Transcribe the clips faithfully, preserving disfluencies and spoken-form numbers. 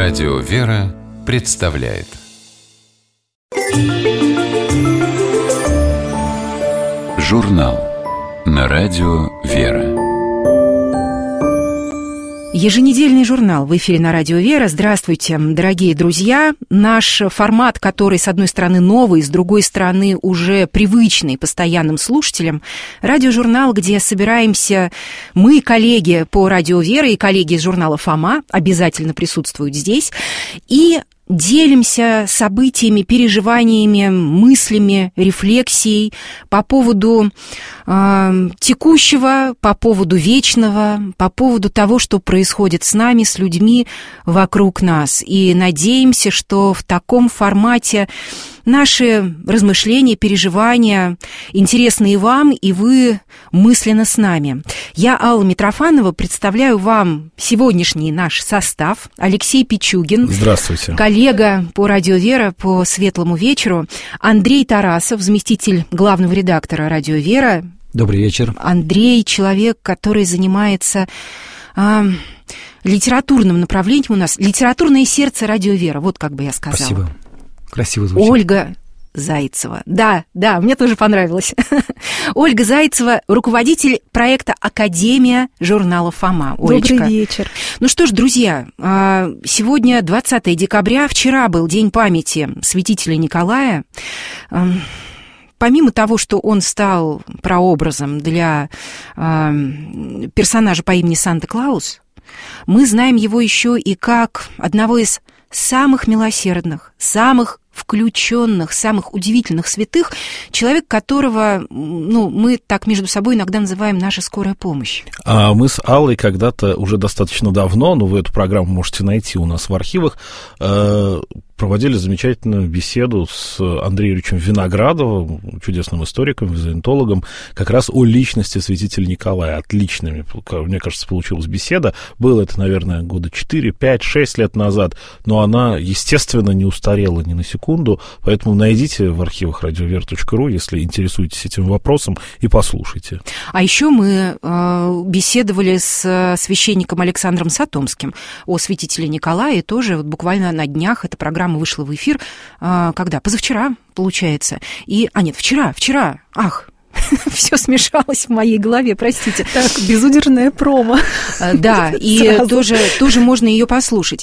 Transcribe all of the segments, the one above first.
Радио «Вера» представляет журнал на радио «Вера». Еженедельный журнал в эфире на радио «Вера». Здравствуйте, дорогие друзья. Наш формат, который, с одной стороны, новый, с другой стороны, уже привычный постоянным слушателям. Радиожурнал, где собираемся мы, коллеги по радио «Вера» и коллеги из журнала «Фома», обязательно присутствуют здесь, и делимся событиями, переживаниями, мыслями, рефлексией по поводу э, текущего, по поводу вечного, по поводу того, что происходит с нами, с людьми вокруг нас. И надеемся, что в таком формате наши размышления, переживания интересны и вам, и вы мысленно с нами. Я, Алла Митрофанова, представляю вам сегодняшний наш состав. Алексей Пичугин. Здравствуйте. Коллега по радио «Вера» по светлому вечеру. Андрей Тарасов, заместитель главного редактора радио «Вера». Добрый вечер. Андрей — человек, который занимается а, литературным направлением у нас. Литературное сердце радио «Вера», вот как бы я сказала. Спасибо. Красиво звучит. Ольга Зайцева. Да, да, мне тоже понравилось. Ольга Зайцева, руководитель проекта «Академия» журнала «Фома». Олечка. Добрый вечер. Ну что ж, друзья, сегодня двадцатое декабря, вчера был День памяти святителя Николая. Помимо того, что он стал прообразом для персонажа по имени Санта-Клаус, мы знаем его еще и как одного из самых милосердных, самых включенных, самых удивительных святых, человек, которого, ну, мы так между собой иногда называем «наша скорая помощь». А мы с Аллой когда-то уже достаточно давно, но вы эту программу можете найти у нас в архивах, проводили замечательную беседу с Андреем Юрьевичем Виноградовым, чудесным историком, византологом, как раз о личности святителя Николая. Отличными, мне кажется, получилась беседа. Было это, наверное, года четыре, пять, шесть лет назад, но она, естественно, не устарела ни на секунду, поэтому найдите в архивах радиовера точка ру, если интересуетесь этим вопросом, и послушайте. А еще мы э, беседовали с священником Александром Сатомским о святителе Николае, тоже вот буквально на днях эта программа вышла в эфир, э, когда? Позавчера, получается. И, а нет, вчера, вчера, ах, все смешалось в моей голове, простите. Так, безудержная промо. Да, и тоже, тоже можно ее послушать.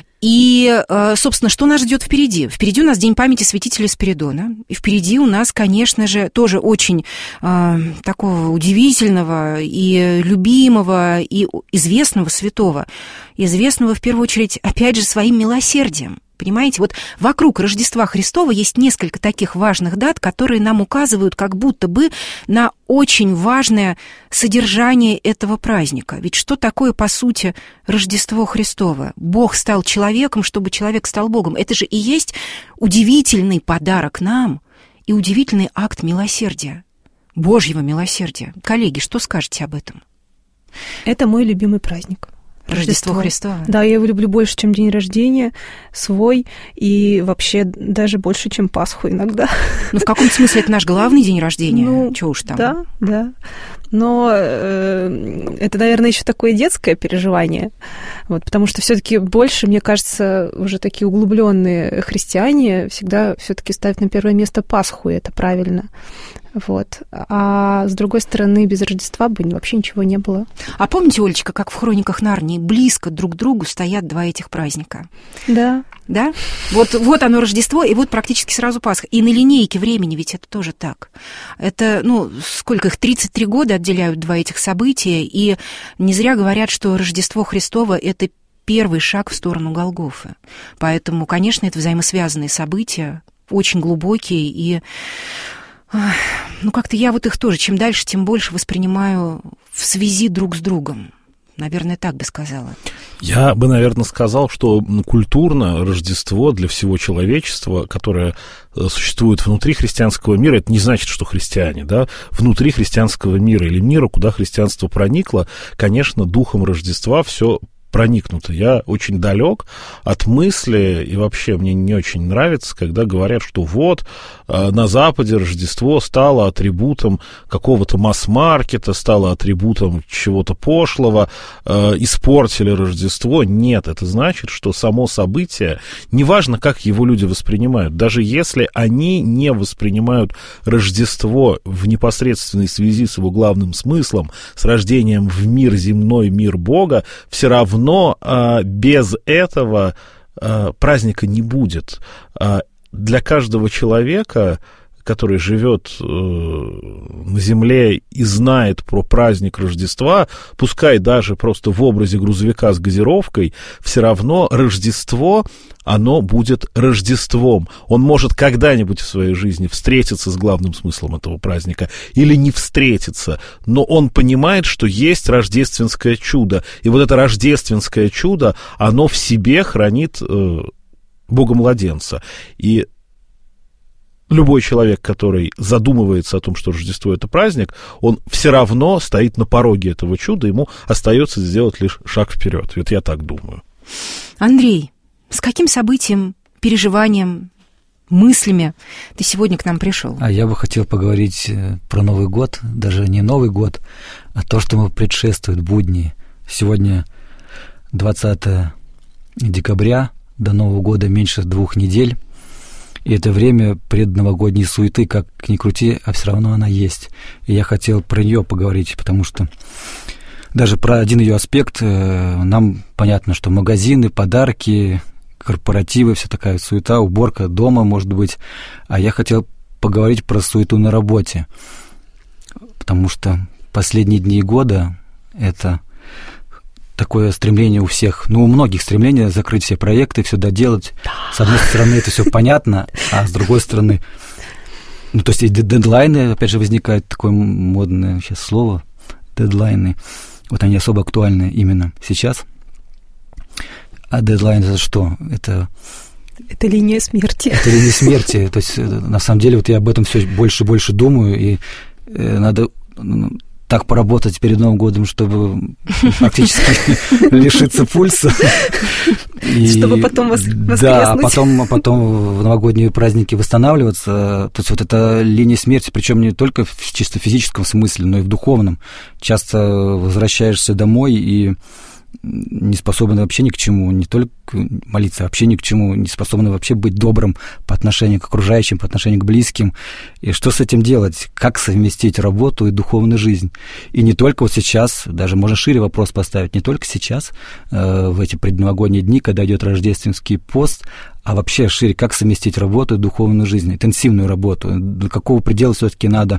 И, собственно, что нас ждет впереди? Впереди у нас День памяти святителя Спиридона. И впереди у нас, конечно же, тоже очень э, такого удивительного и любимого, и известного святого. Известного, в первую очередь, опять же, своим милосердием. Понимаете, вот вокруг Рождества Христова есть несколько таких важных дат, которые нам указывают как будто бы на очень важное содержание этого праздника. Ведь что такое, по сути, Рождество Христово? Бог стал человеком, чтобы человек стал Богом. Это же и есть удивительный подарок нам и удивительный акт милосердия, Божьего милосердия. Коллеги, что скажете об этом? Это мой любимый праздник. Рождество, Рождество Христова. Да, я его люблю больше, чем день рождения свой, и вообще даже больше, чем Пасху иногда. Ну, в каком смысле это наш главный день рождения? Ну, чего уж там. Да, да. Но э, это, наверное, еще такое детское переживание, вот, потому что все-таки больше, мне кажется, уже такие углубленные христиане всегда все-таки ставят на первое место Пасху, и это правильно. Вот. А с другой стороны, без Рождества бы вообще ничего не было. А помните, Олечка, как в «Хрониках Нарнии» близко друг к другу стоят два этих праздника? Да. Да? Вот, вот оно Рождество, и вот практически сразу Пасха. И на линейке времени ведь это тоже так. Это, ну, сколько их, тридцать три года отделяют два этих события, и не зря говорят, что Рождество Христово — это первый шаг в сторону Голгофы. Поэтому, конечно, это взаимосвязанные события, очень глубокие, и ну, как-то я вот их тоже, чем дальше, тем больше воспринимаю в связи друг с другом. Наверное, так бы сказала. Я бы, наверное, сказал, что культурно Рождество для всего человечества, которое существует внутри христианского мира, это не значит, что христиане, да, внутри христианского мира или мира, куда христианство проникло, конечно, духом Рождества все проникнуто. Я очень далек от мысли, и вообще мне не очень нравится, когда говорят, что вот на Западе Рождество стало атрибутом какого-то масс-маркета, стало атрибутом чего-то пошлого, испортили Рождество. Нет, это значит, что само событие, неважно, как его люди воспринимают, даже если они не воспринимают Рождество в непосредственной связи с его главным смыслом, с рождением в мир земной, мир Бога, все равно а, без этого а, праздника не будет. А, для каждого человека, который живет э, на земле и знает про праздник Рождества, пускай даже просто в образе грузовика с газировкой, все равно Рождество, оно будет Рождеством. Он может когда-нибудь в своей жизни встретиться с главным смыслом этого праздника или не встретиться, но он понимает, что есть рождественское чудо. И вот это рождественское чудо, оно в себе хранит э, Бога-младенца. И любой человек, который задумывается о том, что Рождество — это праздник, он все равно стоит на пороге этого чуда, ему остается сделать лишь шаг вперед. Вот я так думаю. Андрей, с каким событием, переживанием, мыслями ты сегодня к нам пришел? А я бы хотел поговорить про Новый год, даже не Новый год, а то, что ему предшествует, будни. Сегодня двадцатое декабря, до Нового года меньше двух недель. И это время предновогодней суеты, как ни крути, а все равно она есть. И я хотел про нее поговорить, потому что даже про один ее аспект нам понятно, что магазины, подарки, корпоративы, вся такая суета, уборка дома, может быть. А я хотел поговорить про суету на работе, потому что последние дни года это такое стремление у всех, ну, у многих стремление закрыть все проекты, все доделать. С одной стороны, это все понятно, а с другой стороны, ну, то есть и дедлайны, опять же, возникает такое модное сейчас слово, дедлайны. Вот они особо актуальны именно сейчас. А дедлайн — это что? Это... Это линия смерти. Это линия смерти. То есть, на самом деле, вот я об этом все больше и больше думаю, и надо так поработать перед Новым годом, чтобы практически лишиться пульса. Чтобы потом воскреснуть. Да, а потом, а потом в новогодние праздники восстанавливаться. То есть вот это линия смерти, причем не только в чисто физическом смысле, но и в духовном. Часто возвращаешься домой и не способны вообще ни к чему, не только молиться, а вообще ни к чему, не способны вообще быть добрым по отношению к окружающим, по отношению к близким. И что с этим делать? Как совместить работу и духовную жизнь? И не только вот сейчас, даже можно шире вопрос поставить, не только сейчас, э, в эти предновогодние дни, когда идет рождественский пост, а вообще шире, как совместить работу и духовную жизнь, интенсивную работу, до какого предела все-таки надо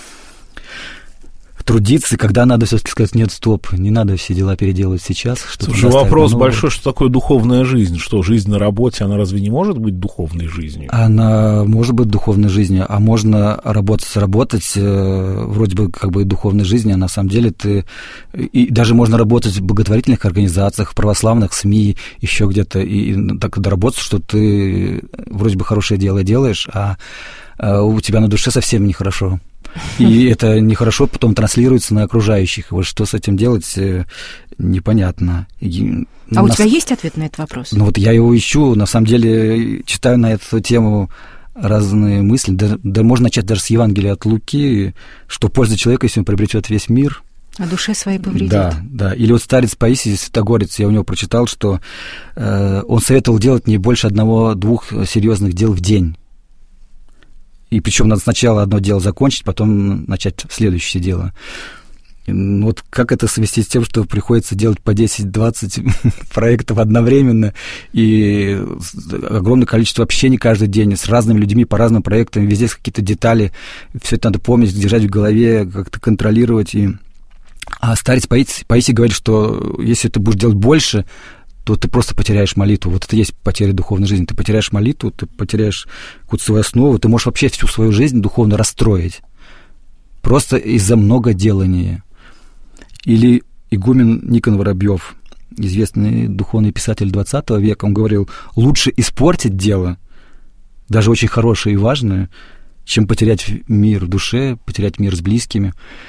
трудиться, когда надо все-таки сказать: нет, стоп, не надо все дела переделывать сейчас. Слушай, вопрос большой, что такое духовная жизнь? Что, жизнь на работе, она разве не может быть духовной жизнью? Она может быть духовной жизнью, а можно работать, работать, э, вроде бы как бы духовной жизнью, а на самом деле ты... И даже можно работать в благотворительных организациях, в православных СМИ, еще где-то, и, и так доработать, что ты вроде бы хорошее дело делаешь, а, а у тебя на душе совсем нехорошо. И это нехорошо потом транслируется на окружающих. Вот что с этим делать, непонятно. И а нас... у тебя есть ответ на этот вопрос? Ну вот я его ищу. На самом деле читаю на эту тему разные мысли. Да, да можно начать даже с Евангелия от Луки, что польза человека, если он приобретет весь мир. А душе своей повредит. Да, да. Или вот старец Паисий Святогорец, я у него прочитал, что э, он советовал делать не больше одного-двух серьезных дел в день. И причем надо сначала одно дело закончить, потом начать следующее дело. Вот как это совместить с тем, что приходится делать по десять-двадцать проектов одновременно, и огромное количество общений каждый день с разными людьми по разным проектам, везде какие-то детали, все это надо помнить, держать в голове, как-то контролировать. И... А старец Паисий, Паисий говорит, что если ты будешь делать больше, то ты просто потеряешь молитву. Вот это и есть потеря духовной жизни. Ты потеряешь молитву, ты потеряешь какую-то свою основу, ты можешь вообще всю свою жизнь духовно расстроить. Просто из-за многоделания. Или игумен Никон Воробьев, известный духовный писатель двадцатого века, он говорил: лучше испортить дело, даже очень хорошее и важное, чем потерять мир в душе, потерять мир с близкими.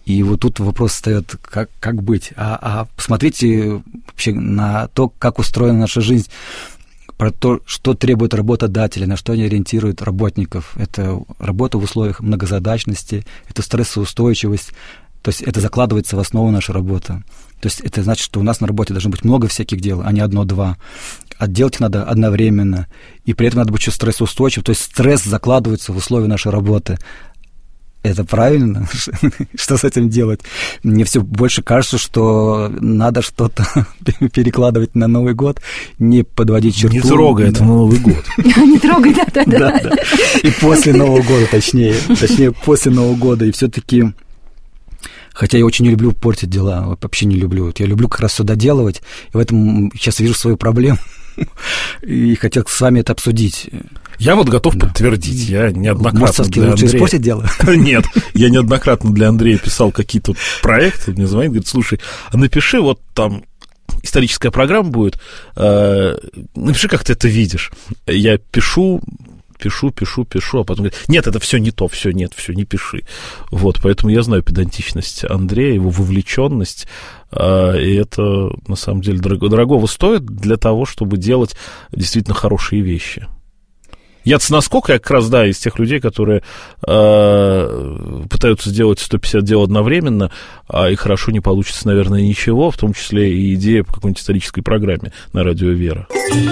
И вот тут вопрос встает, как, как быть. А, а посмотрите вообще на то, как устроена наша жизнь, про то, что требует работодатели, на что они ориентируют работников. Это работа в условиях многозадачности, это стрессоустойчивость. То есть это закладывается в основу нашей работы. То есть это значит, что у нас на работе должно быть много всяких дел, а не одно-два. А делать их надо одновременно. И при этом надо быть еще стрессоустойчивым. То есть стресс закладывается в условия нашей работы. Это правильно? Что с этим делать? Мне все больше кажется, что надо что-то перекладывать на Новый год, не подводить черту. Не трогай, это Новый год. Не трогай, да-да-да. И после Нового года, точнее. Точнее, после Нового года. И все-таки... Хотя я очень не люблю портить дела, вообще не люблю. Я люблю как раз все доделывать, и в этом сейчас вижу свою проблему, и хотел с вами это обсудить. Я вот готов да. подтвердить, я неоднократно Может, для лучше Андрея... испортить дело? Нет, я неоднократно для Андрея писал какие-то проекты, мне звонит, говорит, слушай, а напиши вот там... историческая программа будет, э, напиши, как ты это видишь. Я пишу... пишу, пишу, пишу, а потом говорит, нет, это все не то, все, нет, все, не пиши. Вот, поэтому я знаю педантичность Андрея, его вовлеченность, э, и это, на самом деле, дорого, дорогого стоит для того, чтобы делать действительно хорошие вещи. Я-то насколько, я как раз, да, из тех людей, которые э, пытаются сделать сто пятьдесят дел одновременно, а и хорошо не получится, наверное, ничего, в том числе и идея по какой-нибудь исторической программе на радио «Вера».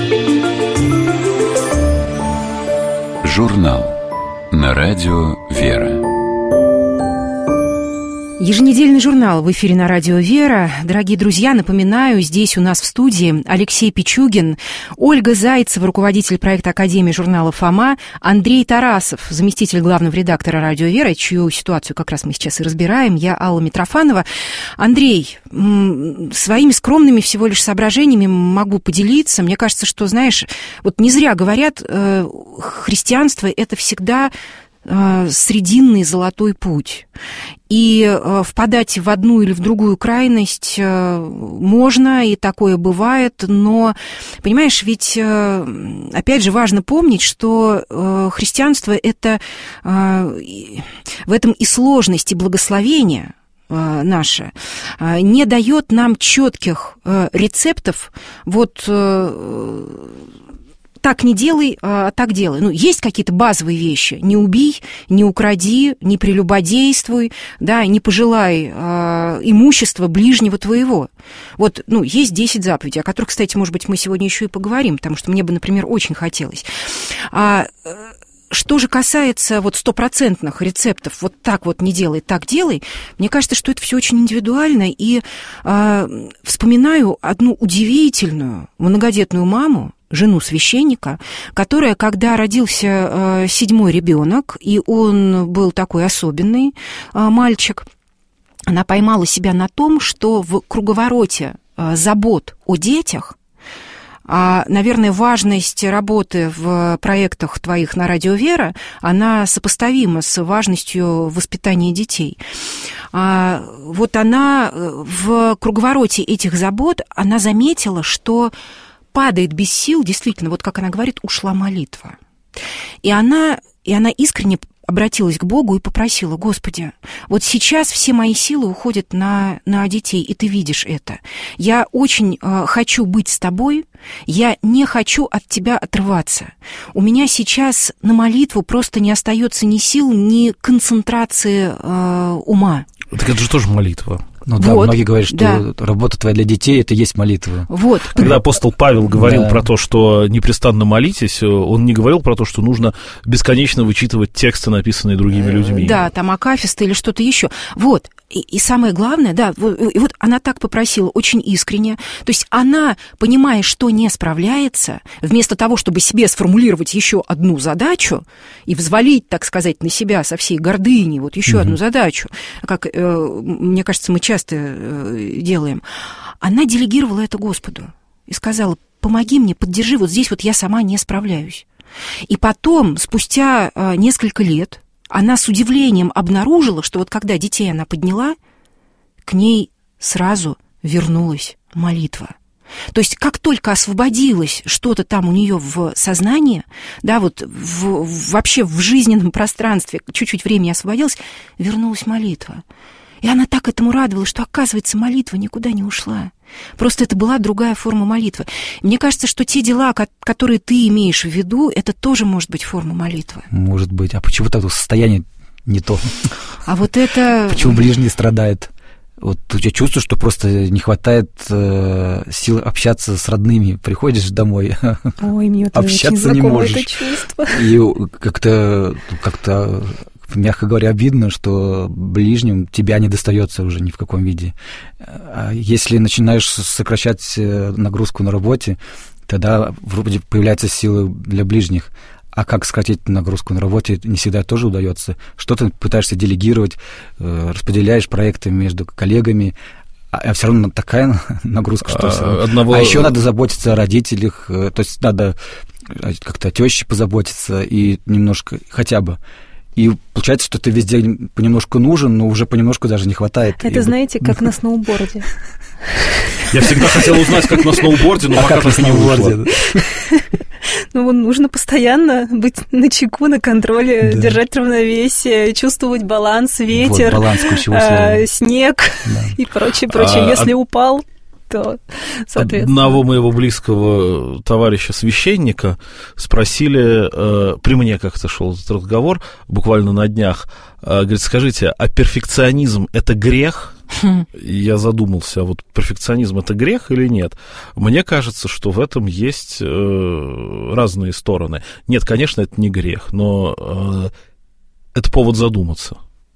Журнал на радио «Вера». Еженедельный журнал в эфире на радио «Вера». Дорогие друзья, напоминаю, здесь у нас в студии Алексей Пичугин, Ольга Зайцева, руководитель проекта Академии журнала «Фома», Андрей Тарасов, заместитель главного редактора радио «Вера», чью ситуацию как раз мы сейчас и разбираем, я Алла Митрофанова. Андрей, своими скромными всего лишь соображениями могу поделиться. Мне кажется, что, знаешь, вот не зря говорят, христианство – это всегда срединный золотой путь. И впадать в одну или в другую крайность можно, и такое бывает, но, понимаешь, ведь, опять же, важно помнить, что христианство – это в этом и сложность, и благословение наше не дает нам четких рецептов, вот так не делай, а так делай. Ну, есть какие-то базовые вещи. Не убей, не укради, не прелюбодействуй, да, не пожелай а, имущества ближнего твоего. Вот, ну, есть десять заповедей, о которых, кстати, может быть, мы сегодня еще и поговорим, потому что мне бы, например, очень хотелось. А что же касается вот стопроцентных рецептов, вот так вот не делай, так делай, мне кажется, что это все очень индивидуально. И а, вспоминаю одну удивительную многодетную маму, жену священника, которая, когда родился э, седьмой ребенок, и он был такой особенный э, мальчик, она поймала себя на том, что в круговороте э, забот о детях, а, наверное, важность работы в проектах твоих на радио «Вера», она сопоставима с важностью воспитания детей. А, вот она в круговороте этих забот, она заметила, что падает без сил, действительно, вот как она говорит, ушла молитва. И она, и она искренне обратилась к Богу и попросила: Господи, вот сейчас все мои силы уходят на, на детей, и ты видишь это. Я очень э, хочу быть с тобой, я не хочу от тебя отрываться. У меня сейчас на молитву просто не остается ни сил, ни концентрации э, ума. Так это же тоже молитва. Ну да, вот, многие говорят, что да. работа твоя для детей – это есть молитва. Вот. Когда апостол Павел говорил да. про то, что непрестанно молитесь, он не говорил про то, что нужно бесконечно вычитывать тексты, написанные другими людьми. Да, там акафисты или что-то еще. Вот. И, и самое главное, да, и вот она так попросила, очень искренне. То есть она, понимая, что не справляется, вместо того, чтобы себе сформулировать еще одну задачу и взвалить, так сказать, на себя со всей гордыней вот еще mm-hmm. одну задачу, как, э, мне кажется, мы часто э, делаем, она делегировала это Господу и сказала: помоги мне, поддержи, вот здесь вот я сама не справляюсь. И потом, спустя э, несколько лет, она с удивлением обнаружила, что вот когда детей она подняла, к ней сразу вернулась молитва. То есть как только освободилось что-то там у нее в сознании, да, вот в, вообще в жизненном пространстве чуть-чуть времени освободилось, вернулась молитва. И она так этому радовалась, что, оказывается, молитва никуда не ушла. Просто это была другая форма молитвы. Мне кажется, что те дела, которые ты имеешь в виду, это тоже может быть форма молитвы. Может быть. А почему тогда состояние не то? А вот это... Почему ближний страдает? Вот у тебя чувство, что просто не хватает э, сил общаться с родными. Приходишь домой, Ой, мне это общаться очень не можешь. Это чувство. И как-то, как-то, мягко говоря, обидно, что ближним тебя не достается уже ни в каком виде. А если начинаешь сокращать нагрузку на работе, тогда вроде появляются силы для ближних. А как сократить нагрузку на работе, не всегда тоже удается. Что-то пытаешься делегировать, распределяешь проекты между коллегами, а все равно такая нагрузка, что а, одного... а еще надо заботиться о родителях, то есть надо как-то о тёще позаботиться и немножко хотя бы. И получается, что ты везде понемножку нужен, но уже понемножку даже не хватает. Это, и... знаете, как на сноуборде. Я всегда хотел узнать, как на сноуборде, но пока как на сноуборде. Ну, нужно постоянно быть начеку, на контроле, да. держать равновесие, чувствовать баланс, ветер, вот, баланс э, снег да. и прочее, прочее. А, Если а... упал, то, соответственно... Одного моего близкого товарища священника спросили, э, при мне как-то шел этот разговор, буквально на днях, э, говорит, скажите, а перфекционизм – это грех? Хм. Я задумался, а вот перфекционизм – это грех или нет? Мне кажется, что в этом есть э, разные стороны. Нет, конечно, это не грех, но э, это повод задуматься.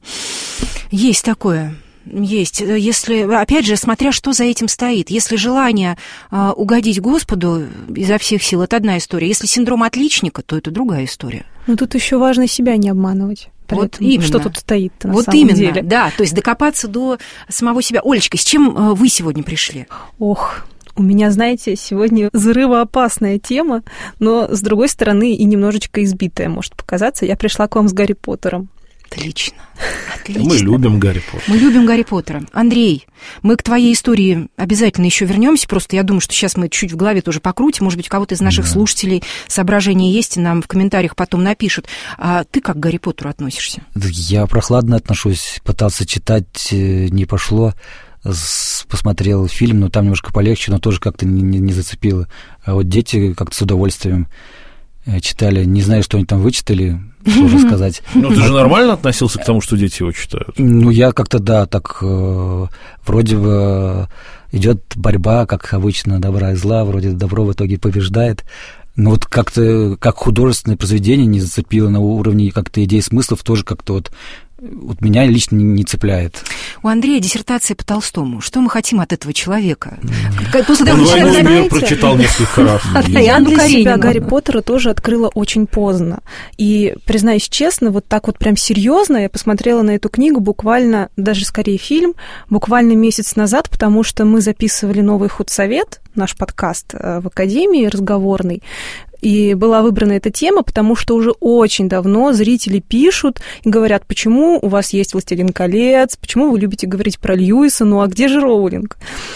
Есть такое. Есть. Если, опять же, смотря что за этим стоит. Если желание э, угодить Господу изо всех сил, это одна история. Если синдром отличника, то это другая история. Но тут еще важно себя не обманывать. Вот этом, именно. Что тут стоит на вот самом именно, деле. Да, то есть докопаться до самого себя. Олечка, с чем вы сегодня пришли? Ох, у меня, знаете, сегодня взрывоопасная тема, но, с другой стороны, и немножечко избитая может показаться. Я пришла к вам с Гарри Поттером. Отлично. Отлично. Мы любим Гарри Поттера. Мы любим Гарри Поттера. Андрей, мы к твоей истории обязательно еще вернемся. Просто я думаю, что сейчас мы чуть в голове тоже покрутим. Может быть, у кого-то из наших да. слушателей соображения есть, и нам в комментариях потом напишут. А ты как к Гарри Поттеру относишься? Я прохладно отношусь. Пытался читать, не пошло. Посмотрел фильм, но там немножко полегче, но тоже как-то не, не, не зацепило. А вот дети как-то с удовольствием читали. Не знаю, что они там вычитали, сложно сказать. Ну, ты же нормально относился к тому, что дети его читают? Ну, я как-то, да, так э, вроде бы идет борьба, как обычно, добра и зла, вроде добро в итоге побеждает. Но вот как-то, как художественное произведение не зацепило на уровне как-то идей, смыслов, тоже как-то вот Вот меня лично не цепляет. У Андрея диссертация по Толстому. Что мы хотим от этого человека? Mm. После того, что «Войну и мир» прочитал несколько раз. Я для себя Гарри Поттера тоже открыла очень поздно. И, признаюсь честно, вот так вот прям серьезно я посмотрела на эту книгу буквально, даже скорее фильм, буквально месяц назад, потому что мы записывали новый худсовет, наш подкаст в Академии разговорный, и была выбрана эта тема, потому что уже очень давно зрители пишут и говорят, почему у вас есть «Властелин колец», почему вы любите говорить про Льюиса, ну а где же Роулинг?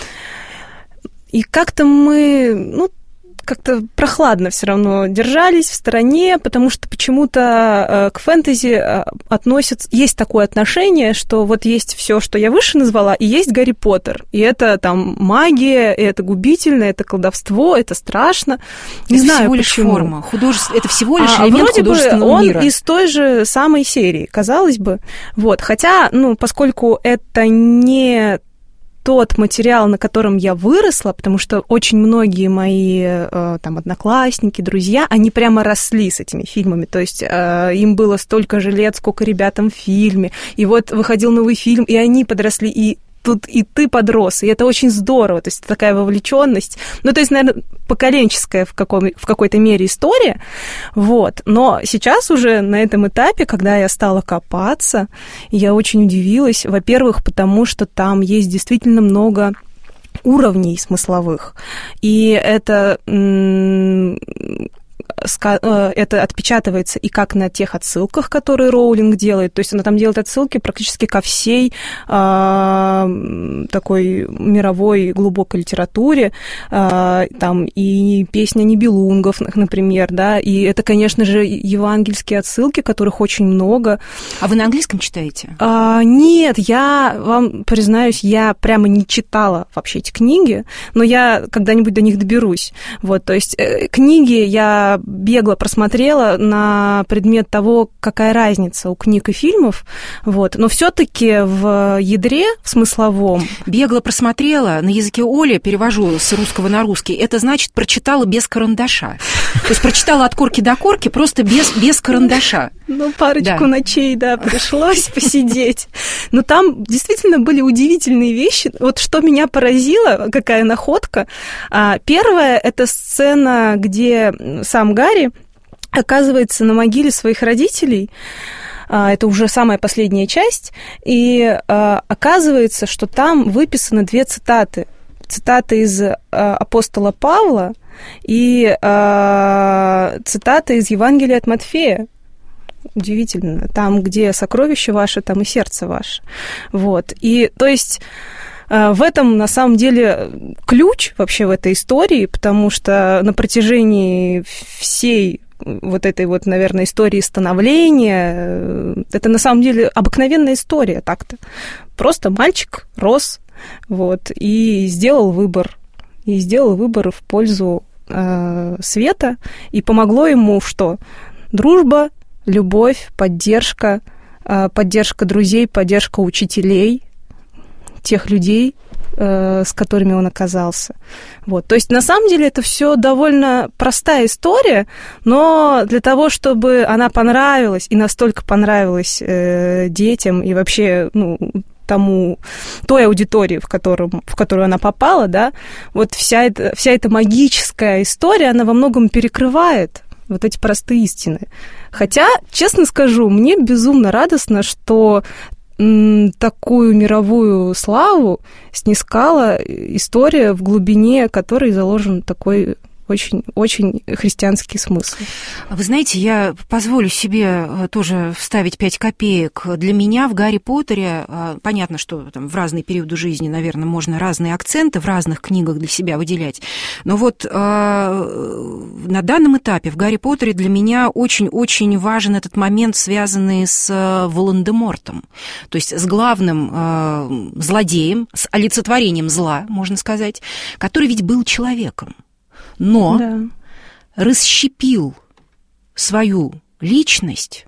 И как-то мы, ну, как-то прохладно все равно держались в стороне, потому что почему-то к фэнтези относятся, есть такое отношение, что вот есть все, что я выше назвала, и есть Гарри Поттер. И это там магия, и это губительно, это колдовство, это страшно. Не это знаю, всего лишь почему. форма. Художеств... Это всего лишь а, элемент вроде художественного бы он мира. Из той же самой серии, казалось бы. Вот. Хотя, ну, поскольку это не тот материал, на котором я выросла, потому что очень многие мои э, там одноклассники, друзья, они прямо росли с этими фильмами, то есть э, им было столько же лет, сколько ребятам в фильме, и вот выходил новый фильм, и они подросли, и тут и ты подрос, и это очень здорово, то есть такая вовлеченность, ну, то есть, наверное, поколенческая в, каком, в какой-то мере история, вот, но сейчас уже на этом этапе, когда я стала копаться, я очень удивилась, во-первых, потому что там есть действительно много уровней смысловых, и это это отпечатывается и как на тех отсылках, которые Роулинг делает, то есть она там делает отсылки практически ко всей э, такой мировой глубокой литературе, э, там и «Песня Нибелунгов», например, да, и это, конечно же, евангельские отсылки, которых очень много. А вы на английском читаете? А, нет, я вам признаюсь, я прямо не читала вообще эти книги, но я когда-нибудь до них доберусь. Вот, то есть э, книги я бегло просмотрела на предмет того, какая разница у книг и фильмов, вот, но все-таки в ядре, в смысловом... Бегло просмотрела, на языке Оли, перевожу с русского на русский, это значит прочитала без карандаша. То есть прочитала от корки до корки, просто без, без карандаша. Ну, парочку ночей, да, пришлось посидеть. Но там действительно были удивительные вещи. Вот что меня поразило, какая находка. Первое, это сцена, где сам Гарри оказывается на могиле своих родителей. Это уже самая последняя часть. И оказывается, что там выписаны две цитаты. Цитаты из апостола Павла и цитата из Евангелия от Матфея. Удивительно. Там, где сокровище ваше, там и сердце ваше. Вот. И, то есть, в этом, на самом деле, ключ вообще в этой истории, потому что на протяжении всей вот этой вот, наверное, истории становления, это, на самом деле, обыкновенная история так-то. Просто мальчик рос, вот, и сделал выбор. И сделал выбор в пользу э, света, и помогло ему что? Дружба, любовь, поддержка, поддержка друзей, поддержка учителей, тех людей, с которыми он оказался. Вот. То есть, на самом деле, это все довольно простая история, но для того, чтобы она понравилась, и настолько понравилась детям, и вообще, ну, тому, той аудитории, в, котором, в которую она попала, да, вот вся эта, вся эта магическая история, она во многом перекрывает вот эти простые истины. Хотя, честно скажу, мне безумно радостно, что м, такую мировую славу снискала история, в глубине которой заложен такой очень-очень христианский смысл. Вы знаете, я позволю себе тоже вставить пять копеек. Для меня в «Гарри Поттере», понятно, что там в разные периоды жизни, наверное, можно разные акценты в разных книгах для себя выделять, но вот э, на данном этапе в «Гарри Поттере» для меня очень-очень важен этот момент, связанный с Волан-де-Мортом, то есть с главным э, злодеем, с олицетворением зла, можно сказать, который ведь был человеком, но да. расщепил свою личность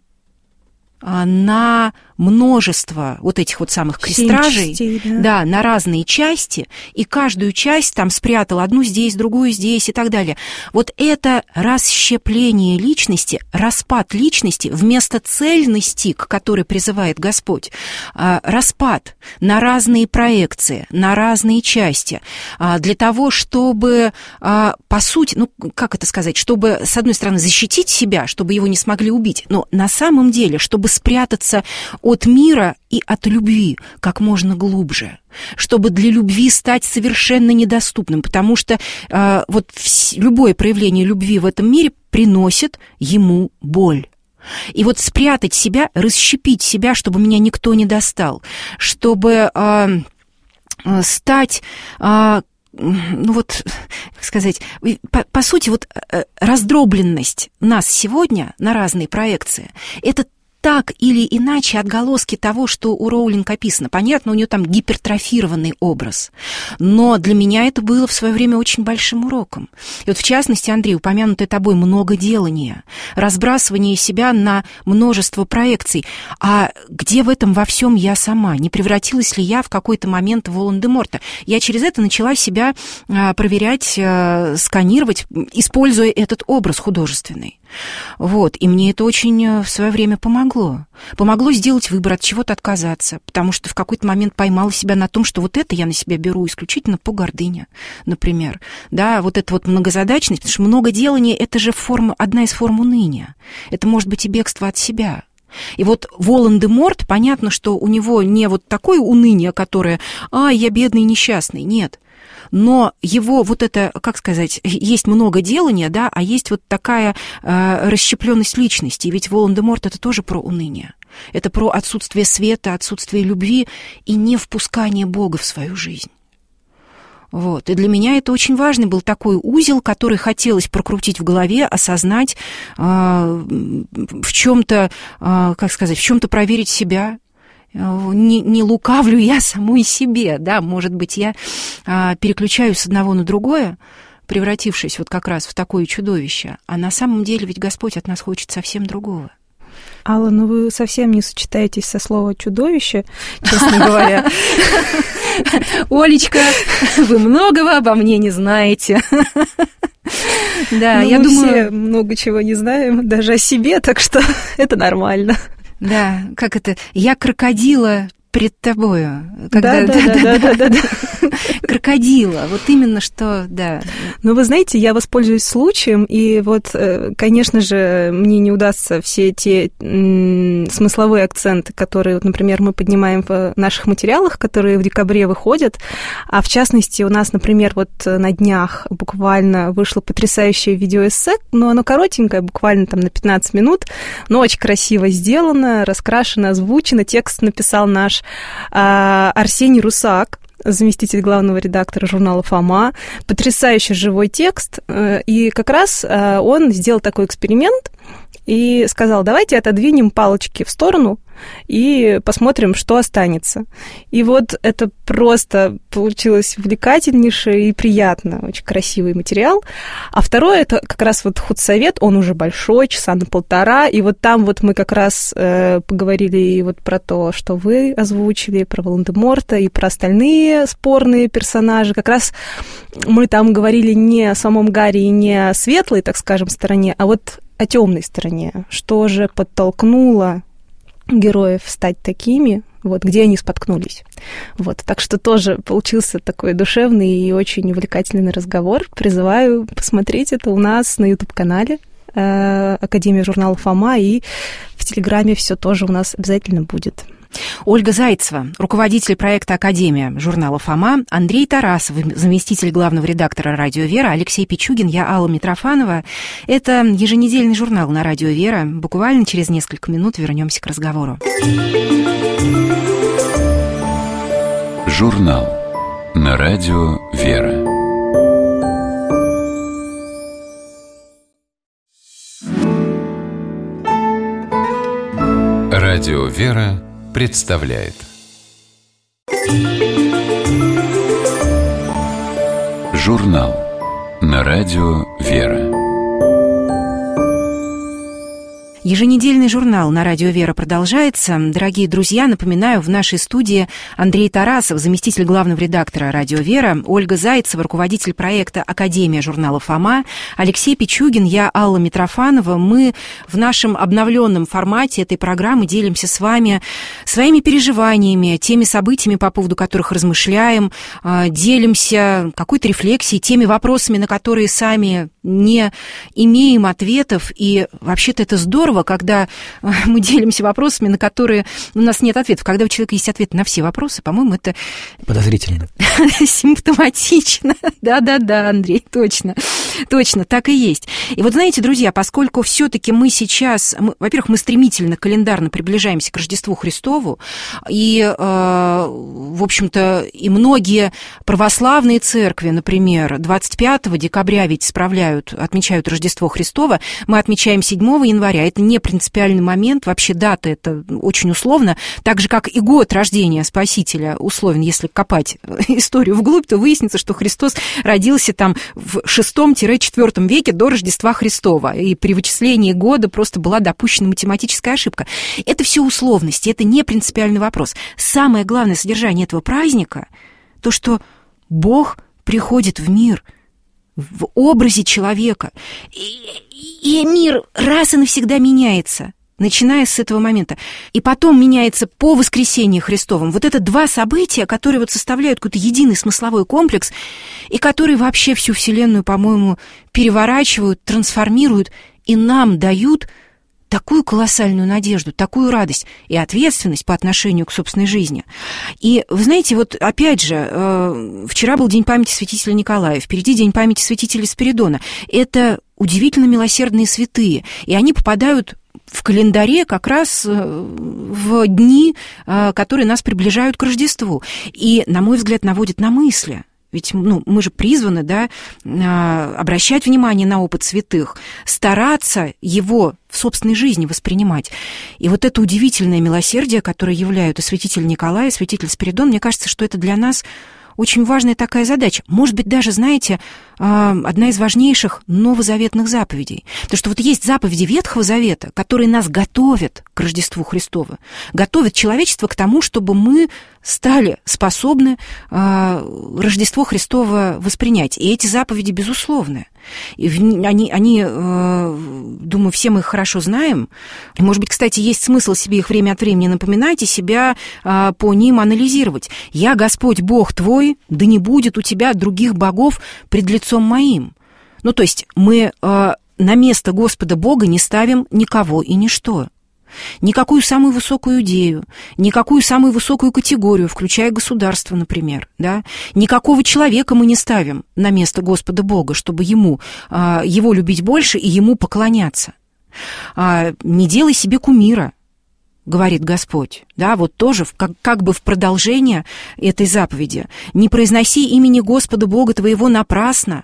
на множество вот этих вот самых крестражей, частей, да. да, на разные части, и каждую часть там спрятал, одну здесь, другую здесь и так далее. Вот это расщепление личности, распад личности вместо цельности, к которой призывает Господь, распад на разные проекции, на разные части, для того, чтобы, по сути, ну, как это сказать, чтобы, с одной стороны, защитить себя, чтобы его не смогли убить, но на самом деле, чтобы спрятаться от мира и от любви как можно глубже, чтобы для любви стать совершенно недоступным, потому что э, вот вс- любое проявление любви в этом мире приносит ему боль. И вот спрятать себя, расщепить себя, чтобы меня никто не достал, чтобы э, э, стать... Э, ну вот, как сказать, по, по сути, вот раздробленность нас сегодня на разные проекции, это так или иначе отголоски того, что у Роулинг описано. Понятно, у нее там гипертрофированный образ, но для меня это было в свое время очень большим уроком. И вот в частности, Андрей, упомянутое тобой многоделание, разбрасывание себя на множество проекций. А где в этом во всем я сама? Не превратилась ли я в какой-то момент в Волан-де-Морта? Я через это начала себя проверять, сканировать, используя этот образ художественный. Вот, и мне это очень в свое время помогло. Помогло сделать выбор, от чего-то отказаться, потому что в какой-то момент поймала себя на том, что вот это я на себя беру исключительно по гордыне, например. Да, вот эта вот многозадачность, потому что многоделание – это же форма, одна из форм уныния. Это может быть и бегство от себя. И вот Волан-де-Морт, понятно, что у него не вот такое уныние, которое «а, я бедный несчастный», нет. Но его вот это, как сказать, есть много делания, да, а есть вот такая э, расщепленность личности. И ведь Волан-де-Морт — это тоже про уныние. Это про отсутствие света, отсутствие любви и не впускание Бога в свою жизнь. Вот. И для меня это очень важный был такой узел, который хотелось прокрутить в голове, осознать, э, в чем-то, э, как сказать, в чем-то проверить себя. Не, не лукавлю я самой себе, да, может быть, я а, переключаюсь с одного на другое, превратившись вот как раз в такое чудовище, а на самом деле ведь Господь от нас хочет совсем другого. Алла, ну вы совсем не сочетаетесь со словом «чудовище», честно говоря. Олечка, вы многого обо мне не знаете. Да, я я мы думаю... все много чего не знаем, даже о себе, так что это нормально. Да, как это? Я крокодила пред тобою. Когда... Да, да, да, да, да, да. Крокодила, вот именно что, да. Ну, вы знаете, я воспользуюсь случаем, и вот, конечно же, мне не удастся все те м- смысловые акценты, которые, вот, например, мы поднимаем в наших материалах, которые в декабре выходят, а в частности у нас, например, вот на днях буквально вышло потрясающее видеоэссе, но оно коротенькое, буквально там на пятнадцать минут, но очень красиво сделано, раскрашено, озвучено, текст написал наш а, Арсений Русак, заместитель главного редактора журнала «Фома». Потрясающий живой текст. И как раз он сделал такой эксперимент и сказал, давайте отодвинем палочки в сторону и посмотрим, что останется. И вот это просто получилось увлекательнейше и приятно. Очень красивый материал. А второе, это как раз вот худсовет, он уже большой, часа на полтора, и вот там вот мы как раз э, поговорили и вот про то, что вы озвучили, про Волан-де-Морта и про остальные спорные персонажи. Как раз мы там говорили не о самом Гарри и не о светлой, так скажем, стороне, а вот о темной стороне. Что же подтолкнуло героев стать такими, вот, где они споткнулись. Вот, так что тоже получился такой душевный и очень увлекательный разговор. Призываю посмотреть это у нас на ютуб-канале э, Академия журнала «Фома», и в Телеграме все тоже у нас обязательно будет. Ольга Зайцева, руководитель проекта «Академия» журнала «Фома», Андрей Тарасов, заместитель главного редактора «Радио Вера», Алексей Пичугин, я Алла Митрофанова. Это еженедельный журнал на «Радио Вера». Буквально через несколько минут вернемся к разговору. Журнал на «Радио Вера». «Радио Вера» представляет журнал на «Радио Вера». Еженедельный журнал на «Радио Вера» продолжается. Дорогие друзья, напоминаю, в нашей студии Андрей Тарасов, заместитель главного редактора «Радио Вера», Ольга Зайцева, руководитель проекта «Академия» журнала «Фома», Алексей Пичугин, я Алла Митрофанова. Мы в нашем обновленном формате этой программы делимся с вами своими переживаниями, теми событиями, по поводу которых размышляем, делимся какой-то рефлексией, теми вопросами, на которые сами не имеем ответов. И вообще-то это здорово, когда мы делимся вопросами, на которые у нас нет ответов. Когда у человека есть ответ на все вопросы, по-моему, это... Подозрительно. Симптоматично. Да-да-да, Андрей, точно. Точно, так и есть. И вот знаете, друзья, поскольку все-таки мы сейчас... Мы, во-первых, мы стремительно, календарно приближаемся к Рождеству Христову, и, э, в общем-то, и многие православные церкви, например, двадцать пятого декабря ведь справляют, отмечают Рождество Христово, мы отмечаем седьмого января. Это не принципиальный момент, вообще дата это очень условно, так же, как и год рождения Спасителя условен. Если копать историю вглубь, то выяснится, что Христос родился там в шестом-четвёртом веке до Рождества Христова, и при вычислении года просто была допущена математическая ошибка. Это все условности, это не принципиальный вопрос. Самое главное содержание этого праздника — то, что Бог приходит в мир в образе человека, и, и мир раз и навсегда меняется, начиная с этого момента. И потом меняется по воскресении Христовым. Вот это два события, которые вот составляют какой-то единый смысловой комплекс, и которые вообще всю Вселенную, по-моему, переворачивают, трансформируют и нам дают такую колоссальную надежду, такую радость и ответственность по отношению к собственной жизни. И, вы знаете, вот опять же, вчера был День памяти святителя Николая, впереди День памяти святителя Спиридона. Это удивительно милосердные святые, и они попадают в календаре как раз в дни, которые нас приближают к Рождеству. И, на мой взгляд, наводят на мысли. Ведь ну, мы же призваны, да, обращать внимание на опыт святых, стараться его в собственной жизни воспринимать. И вот это удивительное милосердие, которое являют и святитель Николай, и святитель Спиридон, мне кажется, что это для нас очень важная такая задача. Может быть, даже, знаете, одна из важнейших новозаветных заповедей. Потому что вот есть заповеди Ветхого Завета, которые нас готовят к Рождеству Христову, готовят человечество к тому, чтобы мы стали способны Рождество Христово воспринять. И эти заповеди безусловны. И они, они, думаю, все мы их хорошо знаем. И, может быть, кстати, есть смысл себе их время от времени напоминать и себя по ним анализировать. «Я, Господь Бог твой, да не будет у тебя других богов пред лицом моим». Ну, то есть мы на место Господа Бога не ставим никого и ничто. Никакую самую высокую идею, никакую самую высокую категорию, включая государство, например, да? Никакого человека мы не ставим на место Господа Бога, чтобы ему, его любить больше и ему поклоняться. Не делай себе кумира, говорит Господь, да, вот тоже как, как бы в продолжение этой заповеди. Не произноси имени Господа Бога твоего напрасно.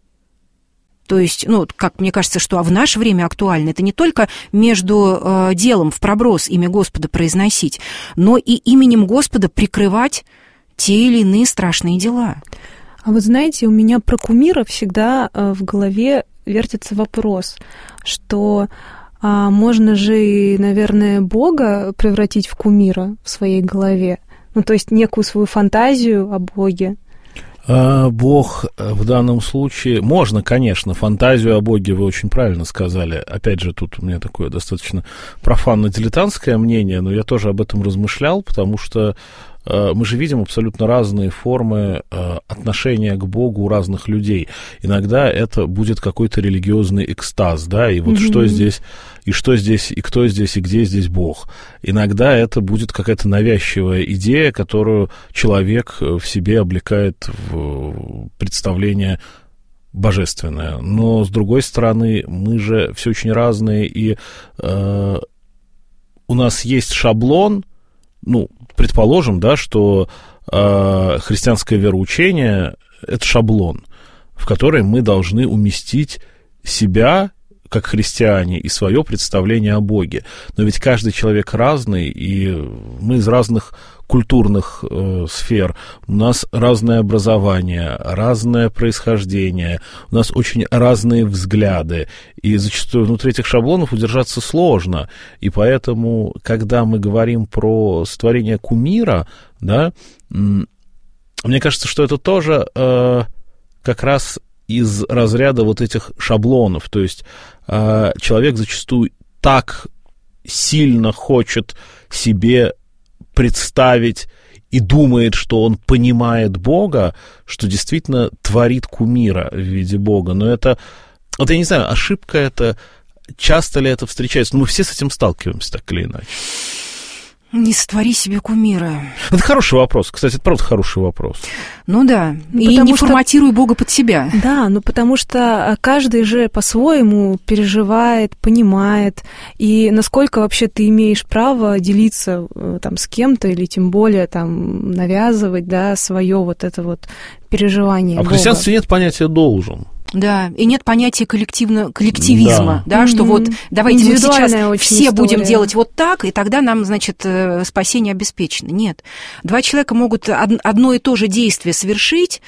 То есть, ну, как мне кажется, что в наше время актуально, это не только между э, делом в проброс имя Господа произносить, но и именем Господа прикрывать те или иные страшные дела. А вот знаете, у меня про кумира всегда э, в голове вертится вопрос, что э, можно же, наверное, Бога превратить в кумира в своей голове, ну, то есть некую свою фантазию о Боге. Бог в данном случае... Можно, конечно, фантазию о Боге вы очень правильно сказали. Опять же, тут у меня такое достаточно профанно-дилетантское мнение, но я тоже об этом размышлял, потому что мы же видим абсолютно разные формы отношения к Богу у разных людей. Иногда это будет какой-то религиозный экстаз, да, и вот mm-hmm. что здесь, и что здесь, и кто здесь, и где здесь Бог. Иногда это будет какая-то навязчивая идея, которую человек в себе облекает в представление божественное. Но, с другой стороны, мы же все очень разные, и э, у нас есть шаблон, ну, предположим, да, что э, христианское вероучение – это шаблон, в который мы должны уместить себя, как христиане, и свое представление о Боге. Но ведь каждый человек разный, и мы из разных культурных э, сфер, у нас разное образование, разное происхождение, у нас очень разные взгляды, и зачастую внутри этих шаблонов удержаться сложно, и поэтому, когда мы говорим про сотворение кумира, да, м- мне кажется, что это тоже э, как раз из разряда вот этих шаблонов, то есть э, человек зачастую так сильно хочет себе представить и думает, что он понимает Бога, что действительно творит кумира в виде Бога. Но это, вот я не знаю, ошибка это, часто ли это встречается, но мы все с этим сталкиваемся так или иначе. Не сотвори себе кумира. Это хороший вопрос. Кстати, это правда хороший вопрос. Ну да. Ну, и не что... форматируй Бога под себя. Да, ну потому что каждый же по-своему переживает, понимает. И насколько вообще ты имеешь право делиться там с кем-то или тем более там навязывать, да, свое вот это вот переживание А Бога. в христианстве нет понятия «должен». Да, и нет понятия коллективно, коллективизма, да, да mm-hmm. что вот давайте мы сейчас все история. будем делать вот так, и тогда нам, значит, спасение обеспечено. Нет. Два человека могут одно и то же действие совершить,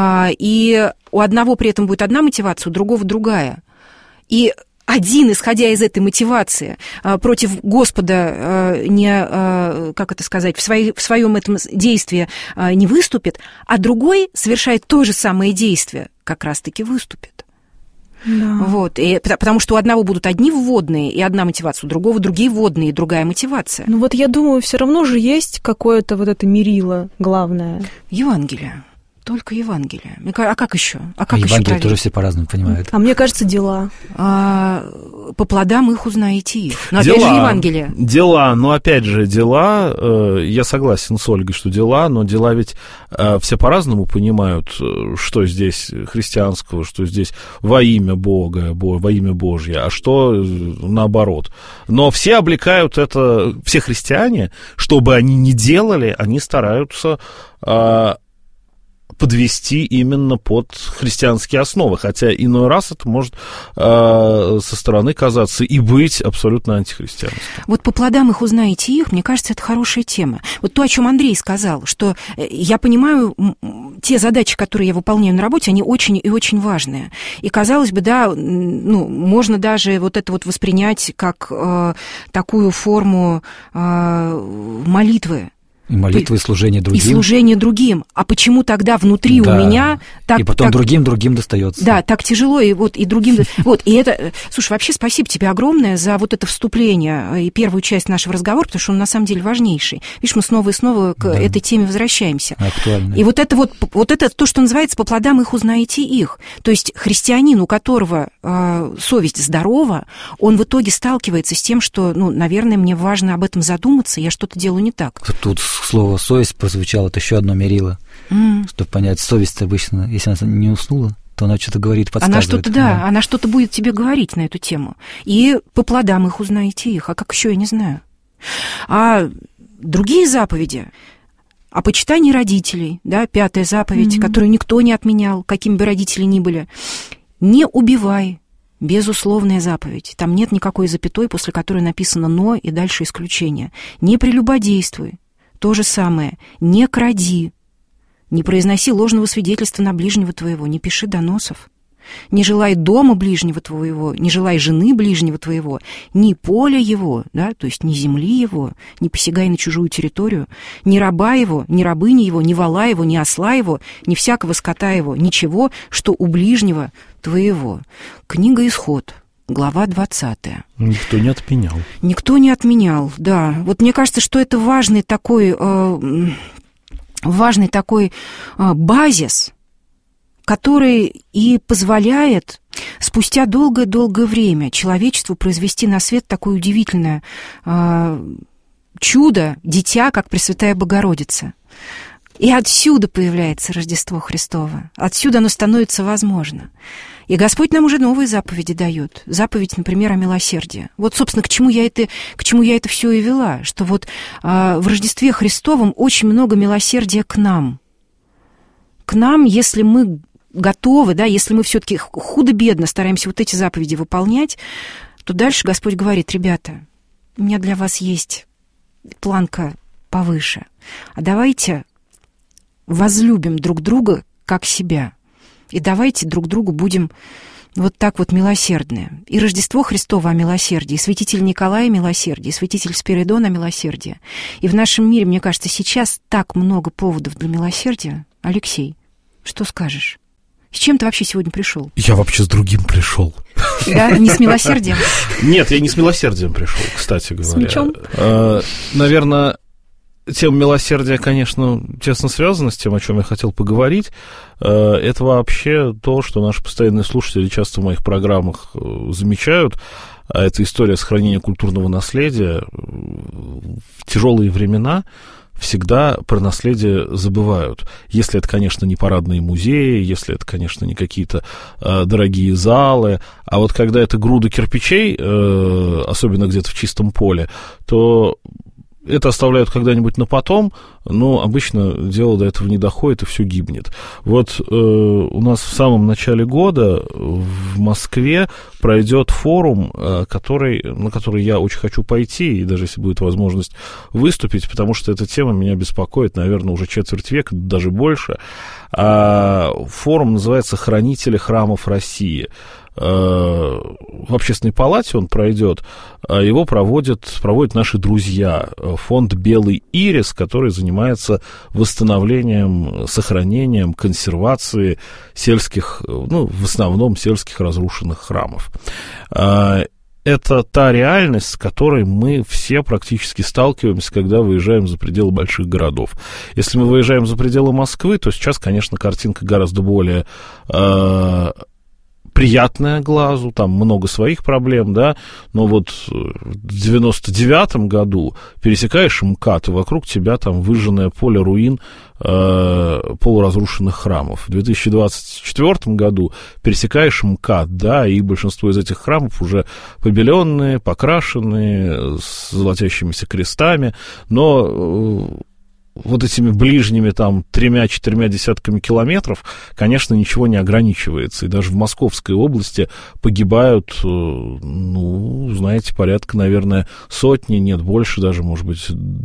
и у одного при этом будет одна мотивация, у другого другая. И один, исходя из этой мотивации, против Господа не, как это сказать, в, своей, в своем этом действии не выступит, а другой совершает то же самое действие, как раз-таки выступит. Да. Вот. И, потому что у одного будут одни вводные, и одна мотивация, у другого другие вводные, и другая мотивация. Ну вот я думаю, все равно же есть какое-то вот это мерило главное. Евангелие. Только Евангелие. А как еще? А как а еще Евангелие тоже все по-разному понимают. А мне кажется, дела. А, по плодам их узнаете их. Но дела, опять же Евангелие. Дела, но опять же дела, э, я согласен с Ольгой, что дела, но дела ведь э, все по-разному понимают, что здесь христианского, что здесь во имя Бога, Бо, во имя Божье, а что наоборот. Но все облекают это, все христиане, что бы они ни делали, они стараются э, подвести именно под христианские основы, хотя иной раз это может э, со стороны казаться и быть абсолютно антихристианским. Вот по плодам их узнаете их, мне кажется, это хорошая тема. Вот то, о чем Андрей сказал, что я понимаю, те задачи, которые я выполняю на работе, они очень и очень важные. И, казалось бы, да, ну, можно даже вот это вот воспринять как э, такую форму э, молитвы. И молитвы, и служение другим. И служение другим. А почему тогда внутри да. у меня так... И потом так, другим, другим достается. Да, так тяжело, и вот и другим... Вот, и это... Слушай, вообще спасибо тебе огромное за вот это вступление и первую часть нашего разговора, потому что он на самом деле важнейший. Видишь, мы снова и снова к да. этой теме возвращаемся. Актуально. И вот это вот, вот это то, что называется «по плодам их узнаете их». То есть христианин, у которого э, совесть здорова, он в итоге сталкивается с тем, что, ну, наверное, мне важно об этом задуматься, я что-то делаю не так. Тут слово «совесть» прозвучало, это еще одно мерило, mm. чтобы понять, совесть обычно, если она не уснула, то она что-то говорит, подсказывает. Она что-то, да, да, она что-то будет тебе говорить на эту тему. И по плодам их узнаете их, а как еще, я не знаю. А другие заповеди, о почитании родителей, да, пятая заповедь, mm-hmm. которую никто не отменял, какими бы родители ни были, не убивай. Безусловная заповедь. Там нет никакой запятой, после которой написано «но» и дальше исключение. Не прелюбодействуй. То же самое. Не кради. Не произноси ложного свидетельства на ближнего твоего. Не пиши доносов. Не желай дома ближнего твоего, не желай жены ближнего твоего, ни поля его, да, то есть ни земли его, не посягай на чужую территорию, ни раба его, ни рабыни его, ни вола его, ни осла его, ни всякого скота его, ничего, что у ближнего твоего. Книга Исход, глава двадцатая. Никто не отменял. Никто не отменял, да. Вот мне кажется, что это важный такой, э, важный такой э, базис, который и позволяет спустя долгое-долгое время человечеству произвести на свет такое удивительное э, чудо, дитя, как Пресвятая Богородица. И отсюда появляется Рождество Христово. Отсюда оно становится возможно. И Господь нам уже новые заповеди дает. Заповедь, например, о милосердии. Вот, собственно, к чему я это, к чему я это все и вела, что вот э, в Рождестве Христовом очень много милосердия к нам. К нам, если мы готовы, да, если мы все-таки худо-бедно стараемся вот эти заповеди выполнять, то дальше Господь говорит: ребята, у меня для вас есть планка повыше. А давайте возлюбим друг друга как себя. И давайте друг другу будем вот так вот милосердны. И Рождество Христово о милосердии, и святитель Николай о милосердии, и святитель Спиридон о милосердии. И в нашем мире, мне кажется, сейчас так много поводов для милосердия. Алексей, что скажешь? С чем ты вообще сегодня пришел? Я вообще с другим пришел. Да, не с милосердием? Нет, я не с милосердием пришел, кстати говоря. С мечом? Наверное, тема милосердия, конечно, тесно связана с тем, о чем я хотел поговорить. Это вообще то, что наши постоянные слушатели часто в моих программах замечают. А это история сохранения культурного наследия. В тяжелые времена всегда про наследие забывают. Если это, конечно, не парадные музеи, если это, конечно, не какие-то э, дорогие залы, а вот когда это груда кирпичей, э, особенно где-то в чистом поле, то это оставляют когда-нибудь на потом, но обычно дело до этого не доходит, и все гибнет. Вот э, у нас в самом начале года в Москве пройдет форум, э, который, на который я очень хочу пойти, и даже если будет возможность выступить, потому что эта тема меня беспокоит, наверное, уже четверть века, даже больше. А форум называется «Хранители храмов России». В Общественной палате он пройдет, его проводят, проводят наши друзья, фонд «Белый ирис», который занимается восстановлением, сохранением, консервацией сельских, ну, в основном сельских разрушенных храмов. это та реальность, с которой мы все практически сталкиваемся, когда выезжаем за пределы больших городов. Если мы выезжаем за пределы Москвы, то сейчас, конечно, картинка гораздо более э, приятная глазу, там много своих проблем, да, но вот в девяносто девятом году пересекаешь МКАД, и вокруг тебя там выжженное поле руин э, полуразрушенных храмов. В две тысячи двадцать четвёртом году пересекаешь МКАД, да, и большинство из этих храмов уже побеленные, покрашенные, с золотящимися крестами, но э, вот этими ближними там тремя-четырьмя десятками километров, конечно, ничего не ограничивается. И даже в Московской области погибают, ну, знаете, порядка, наверное, сотни, нет, больше даже, может быть,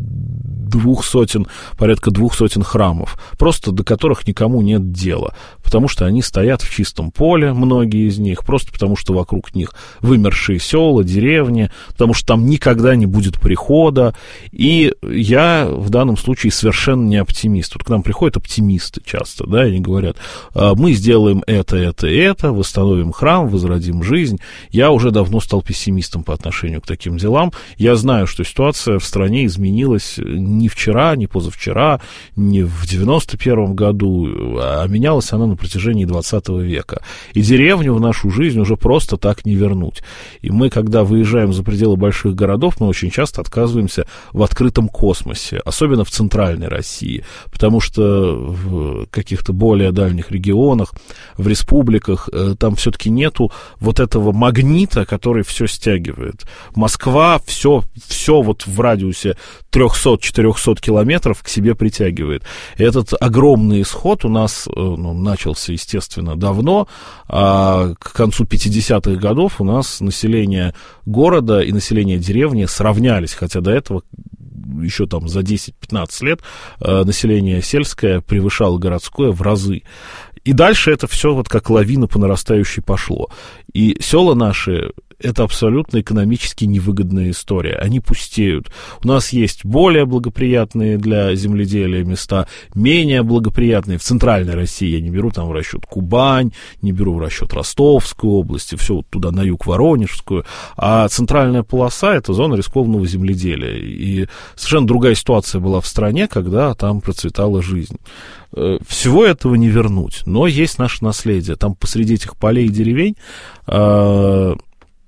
двух сотен, порядка двух сотен храмов, просто до которых никому нет дела, потому что они стоят в чистом поле, многие из них, просто потому что вокруг них вымершие села, деревни, потому что там никогда не будет прихода. И я в данном случае совершенно не оптимист. Вот к нам приходят оптимисты часто, да, и они говорят: мы сделаем это, это и это, восстановим храм, возродим жизнь. Я уже давно стал пессимистом по отношению к таким делам. Я знаю, что ситуация в стране изменилась не вчера, не позавчера, не в девяносто первом году, а менялась она на протяжении двадцатого века. И деревню в нашу жизнь уже просто так не вернуть. И мы, когда выезжаем за пределы больших городов, мы очень часто отказываемся в открытом космосе, особенно в центральной России, потому что в каких-то более дальних регионах, в республиках, там все-таки нету вот этого магнита, который все стягивает. Москва все, все вот в радиусе триста-четыреста километров к себе притягивает. И этот огромный исход у нас, ну, начался, естественно, давно, а к концу пятидесятых годов у нас население города и население деревни сравнялись, хотя до этого еще там за десять-пятнадцать лет э, население сельское превышало городское в разы. И дальше это все вот как лавина по нарастающей пошло. И села наши — это абсолютно экономически невыгодная история. Они пустеют. У нас есть более благоприятные для земледелия места, менее благоприятные в центральной России. Я не беру там в расчет Кубань, не беру в расчет Ростовскую область, все вот туда на юг Воронежскую. А центральная полоса — это зона рискованного земледелия. И совершенно другая ситуация была в стране, когда там процветала жизнь. Всего этого не вернуть. Но есть наше наследие. Там посреди этих полей и деревень э,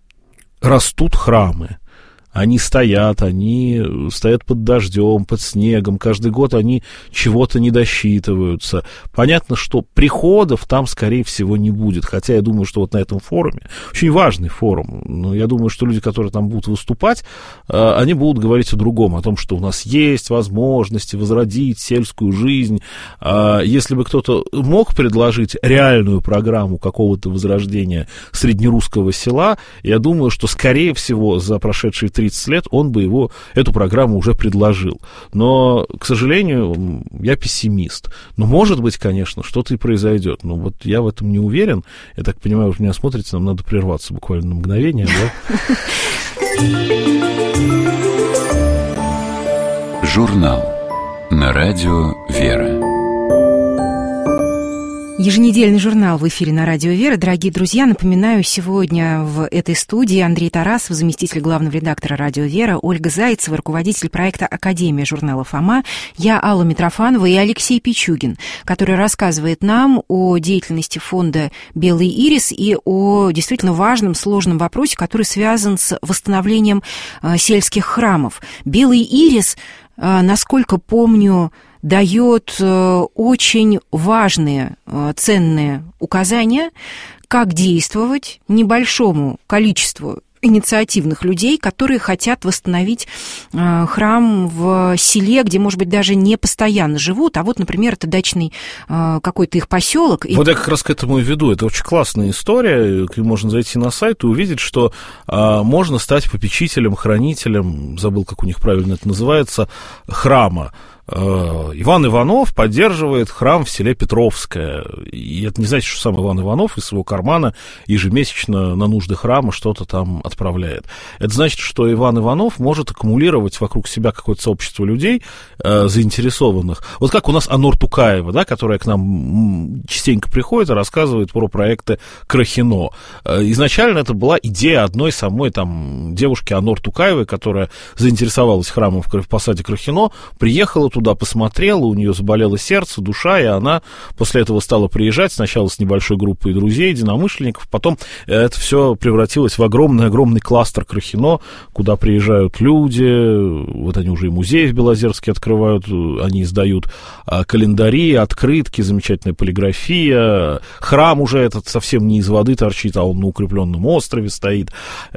растут храмы. Они стоят, они стоят под дождем, под снегом. Каждый год они чего-то не досчитываются. Понятно, что приходов там, скорее всего, не будет. Хотя я думаю, что вот на этом форуме, очень важный форум, но я думаю, что люди, которые там будут выступать, они будут говорить о другом, о том, что у нас есть возможности возродить сельскую жизнь. Если бы кто-то мог предложить реальную программу какого-то возрождения среднерусского села, я думаю, что, скорее всего, за прошедшие тридцать лет он бы его, эту программу уже предложил. Но, к сожалению, я пессимист. Но, может быть, конечно, что-то и произойдет. Но вот я в этом не уверен. Я так понимаю, вы меня смотрите, нам надо прерваться буквально на мгновение, да? Журнал на радио «Вера». Еженедельный журнал в эфире на радио «Вера». Дорогие друзья, напоминаю, сегодня в этой студии Андрей Тарасов, заместитель главного редактора радио «Вера», Ольга Зайцева, руководитель проекта «Академия» журнала «Фома», я, Алла Митрофанова, и Алексей Пичугин, который рассказывает нам о деятельности фонда «Белый ирис» и о действительно важном, сложном вопросе, который связан с восстановлением сельских храмов. «Белый ирис», насколько помню, дает очень важные, ценные указания, как действовать небольшому количеству инициативных людей, которые хотят восстановить э, храм в селе, где, может быть, даже не постоянно живут, а вот, например, это дачный э, какой-то их поселок. Вот и... я как раз к этому и веду. Это очень классная история. Можно зайти на сайт и увидеть, что э, можно стать попечителем, хранителем, забыл, как у них правильно это называется, храма. Иван Иванов поддерживает храм в селе Петровское. И это не значит, что сам Иван Иванов из своего кармана ежемесячно на нужды храма что-то там отправляет. Это значит, что Иван Иванов может аккумулировать вокруг себя какое-то сообщество людей, э, заинтересованных. Вот как у нас Анор Тукаева, да, которая к нам частенько приходит и рассказывает про проекты Крахино. Э, изначально это была идея одной самой там девушки Анор Тукаевой, которая заинтересовалась храмом в, в посаде Крахино, приехала туда, посмотрела, у нее заболело сердце, душа, и она после этого стала приезжать сначала с небольшой группой друзей, единомышленников, потом это все превратилось в огромный-огромный кластер Крахино, куда приезжают люди, вот они уже и музей в Белозерске открывают, они издают календари, открытки, замечательная полиграфия, храм уже этот совсем не из воды торчит, а он на укрепленном острове стоит.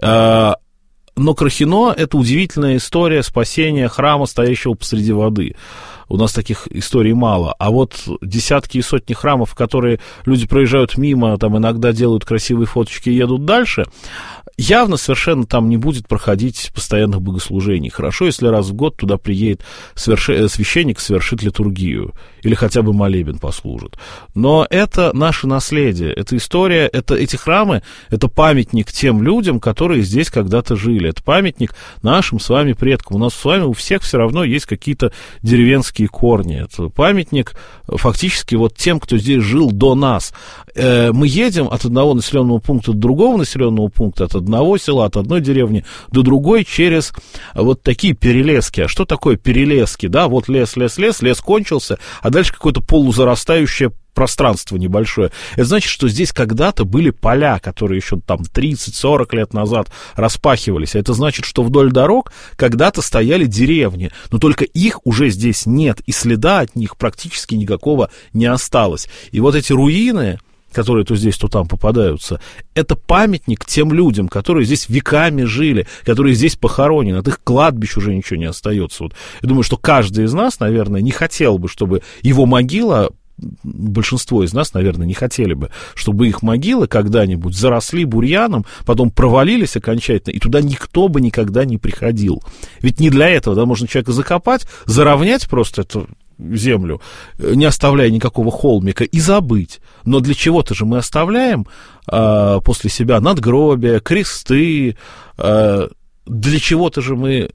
Но Крахино — это удивительная история спасения храма, стоящего посреди воды. У нас таких историй мало. А вот десятки и сотни храмов, в которые люди проезжают мимо, там иногда делают красивые фоточки и едут дальше, явно совершенно там не будет проходить постоянных богослужений. Хорошо, если раз в год туда приедет сверши... священник, совершит литургию или хотя бы молебен послужит. Но это наше наследие, это история, это, эти храмы, это памятник тем людям, которые здесь когда-то жили. Это памятник нашим с вами предкам. У нас с вами у всех все равно есть какие-то деревенские корни. Это памятник фактически вот тем, кто здесь жил до нас. Мы едем от одного населенного пункта до другого населенного пункта, от одного села, от одной деревни до другой через вот такие перелески. А что такое перелески? Да, вот лес, лес, лес, лес кончился, а дальше какое-то полузарастающее пространство небольшое. Это значит, что здесь когда-то были поля, которые еще там тридцать-сорок лет назад распахивались. А это значит, что вдоль дорог когда-то стояли деревни, но только их уже здесь нет, и следа от них практически никакого не осталось. И вот эти руины, которые то здесь, то там попадаются, это памятник тем людям, которые здесь веками жили, которые здесь похоронены. От их кладбищ уже ничего не остается. Вот. Я думаю, что каждый из нас, наверное, не хотел бы, чтобы его могила, большинство из нас, наверное, не хотели бы, чтобы их могилы когда-нибудь заросли бурьяном, потом провалились окончательно, и туда никто бы никогда не приходил. Ведь не для этого, да, можно человека закопать, заровнять просто эту землю, не оставляя никакого холмика, и забыть. Но для чего-то же мы оставляем э, после себя надгробия, кресты, э, для чего-то же мы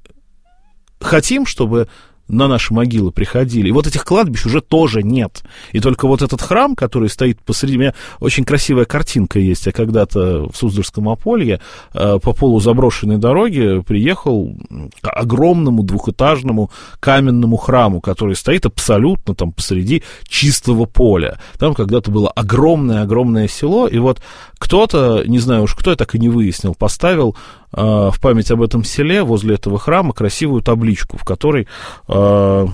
хотим, чтобы на наши могилы приходили. И вот этих кладбищ уже тоже нет. И только вот этот храм, который стоит посреди... У меня очень красивая картинка есть. Я когда-то в Суздальском Аполье э, по полузаброшенной дороге приехал к огромному двухэтажному каменному храму, который стоит абсолютно там посреди чистого поля. Там когда-то было огромное-огромное село, и вот кто-то, не знаю уж кто, я так и не выяснил, поставил э, в память об этом селе возле этого храма красивую табличку, в которой э,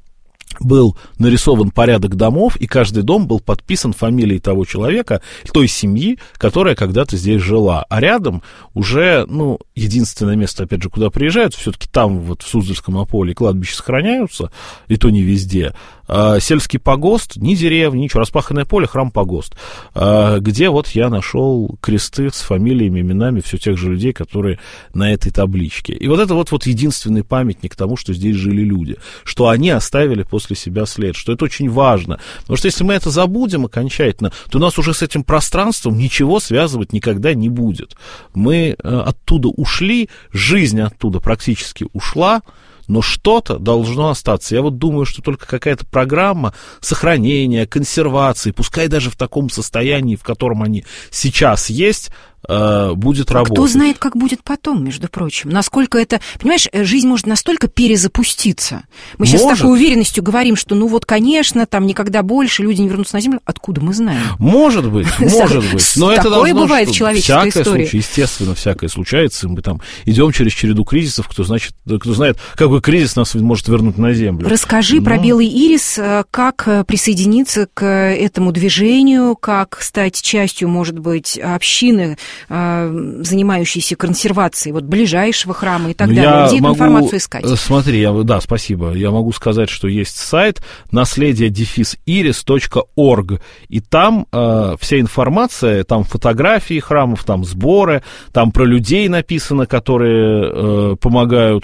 был нарисован порядок домов, и каждый дом был подписан фамилией того человека, той семьи, которая когда-то здесь жила. А рядом уже, ну, единственное место, опять же, куда приезжают, все-таки там, вот в Суздальском Аполье, кладбища сохраняются, и то не везде. А, сельский погост, ни деревни, ничего, распаханное поле, храм-погост, а, где вот я нашел кресты с фамилиями, именами все тех же людей, которые на этой табличке. И вот это вот, вот единственный памятник тому, что здесь жили люди, что они оставили после себя след, что это очень важно. Потому что если мы это забудем окончательно, то у нас уже с этим пространством ничего связывать никогда не будет. Мы э, оттуда ушли, жизнь оттуда практически ушла, но что-то должно остаться. Я вот думаю, что только какая-то программа сохранения, консервации, пускай даже в таком состоянии, в котором они сейчас есть, будет работать. Кто знает, как будет потом, между прочим. Насколько это... Понимаешь, жизнь может настолько перезапуститься. Мы сейчас может. с такой уверенностью говорим, что, ну вот, конечно, там никогда больше люди не вернутся на Землю. Откуда мы знаем? Может быть, может быть. Но это такое бывает в человеческой истории. Естественно, всякое случается. Мы там идем через череду кризисов, кто, значит, кто знает, какой кризис нас может вернуть на Землю. Расскажи про белый ирис, как присоединиться к этому движению, как стать частью, может быть, общины, занимающийся консервацией вот ближайшего храма и так Но далее. Где могу... эту информацию искать? Смотри, я... да, спасибо. Я могу сказать, что есть сайт наследие дефис ирис точка орг, и там э, вся информация, там фотографии храмов, там сборы, там про людей написано, которые э, помогают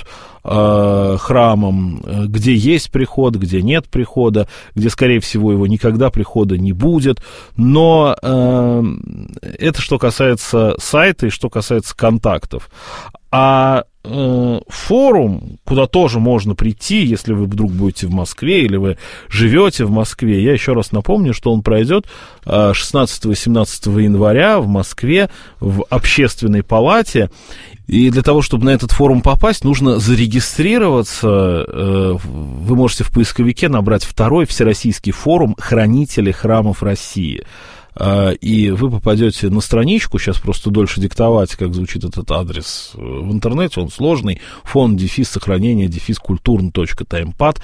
э, храмам, где есть приход, где нет прихода, где, скорее всего, его никогда прихода не будет. Но э, это что касается сайта и что касается контактов. А э, форум, куда тоже можно прийти, если вы вдруг будете в Москве или вы живете в Москве, я еще раз напомню, что он пройдет э, шестнадцатого-семнадцатого января в Москве в Общественной палате. И для того, чтобы на этот форум попасть, нужно зарегистрироваться. Э, вы можете в поисковике набрать второй Всероссийский форум хранителей храмов России. И вы попадете на страничку, сейчас просто дольше диктовать, как звучит этот адрес в интернете, он сложный, фонд, дефис, сохранение, дефис, культурно точка таймпад.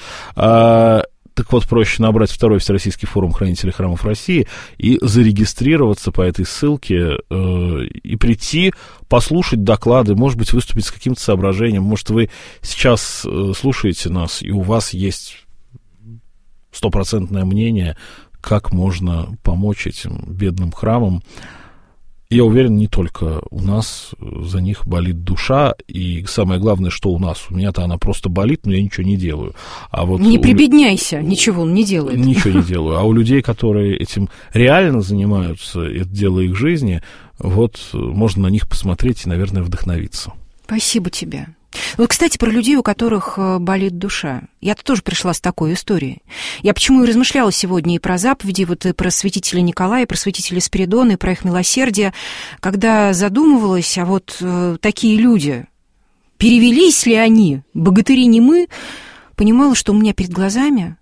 Так вот, проще набрать второй Всероссийский форум хранителей храмов России и зарегистрироваться по этой ссылке и прийти, послушать доклады, может быть, выступить с каким-то соображением. Может, вы сейчас слушаете нас, и у вас есть стопроцентное мнение, как можно помочь этим бедным храмам. Я уверен, не только у нас за них болит душа, и самое главное, что у нас. У меня-то она просто болит, но я ничего не делаю. А вот не у... прибедняйся, ничего он не делает. Ничего не делаю. А у людей, которые этим реально занимаются, это дело их жизни, вот можно на них посмотреть и, наверное, вдохновиться. Спасибо тебе. Вот, кстати, про людей, у которых болит душа. Я-то тоже пришла с такой историей. Я почему и размышляла сегодня и про заповеди, вот и про святителя Николая, и про святителя Спиридона, и про их милосердие, когда задумывалась, а вот э, такие люди, перевелись ли они, богатыри не мы, понимала, что у меня перед глазами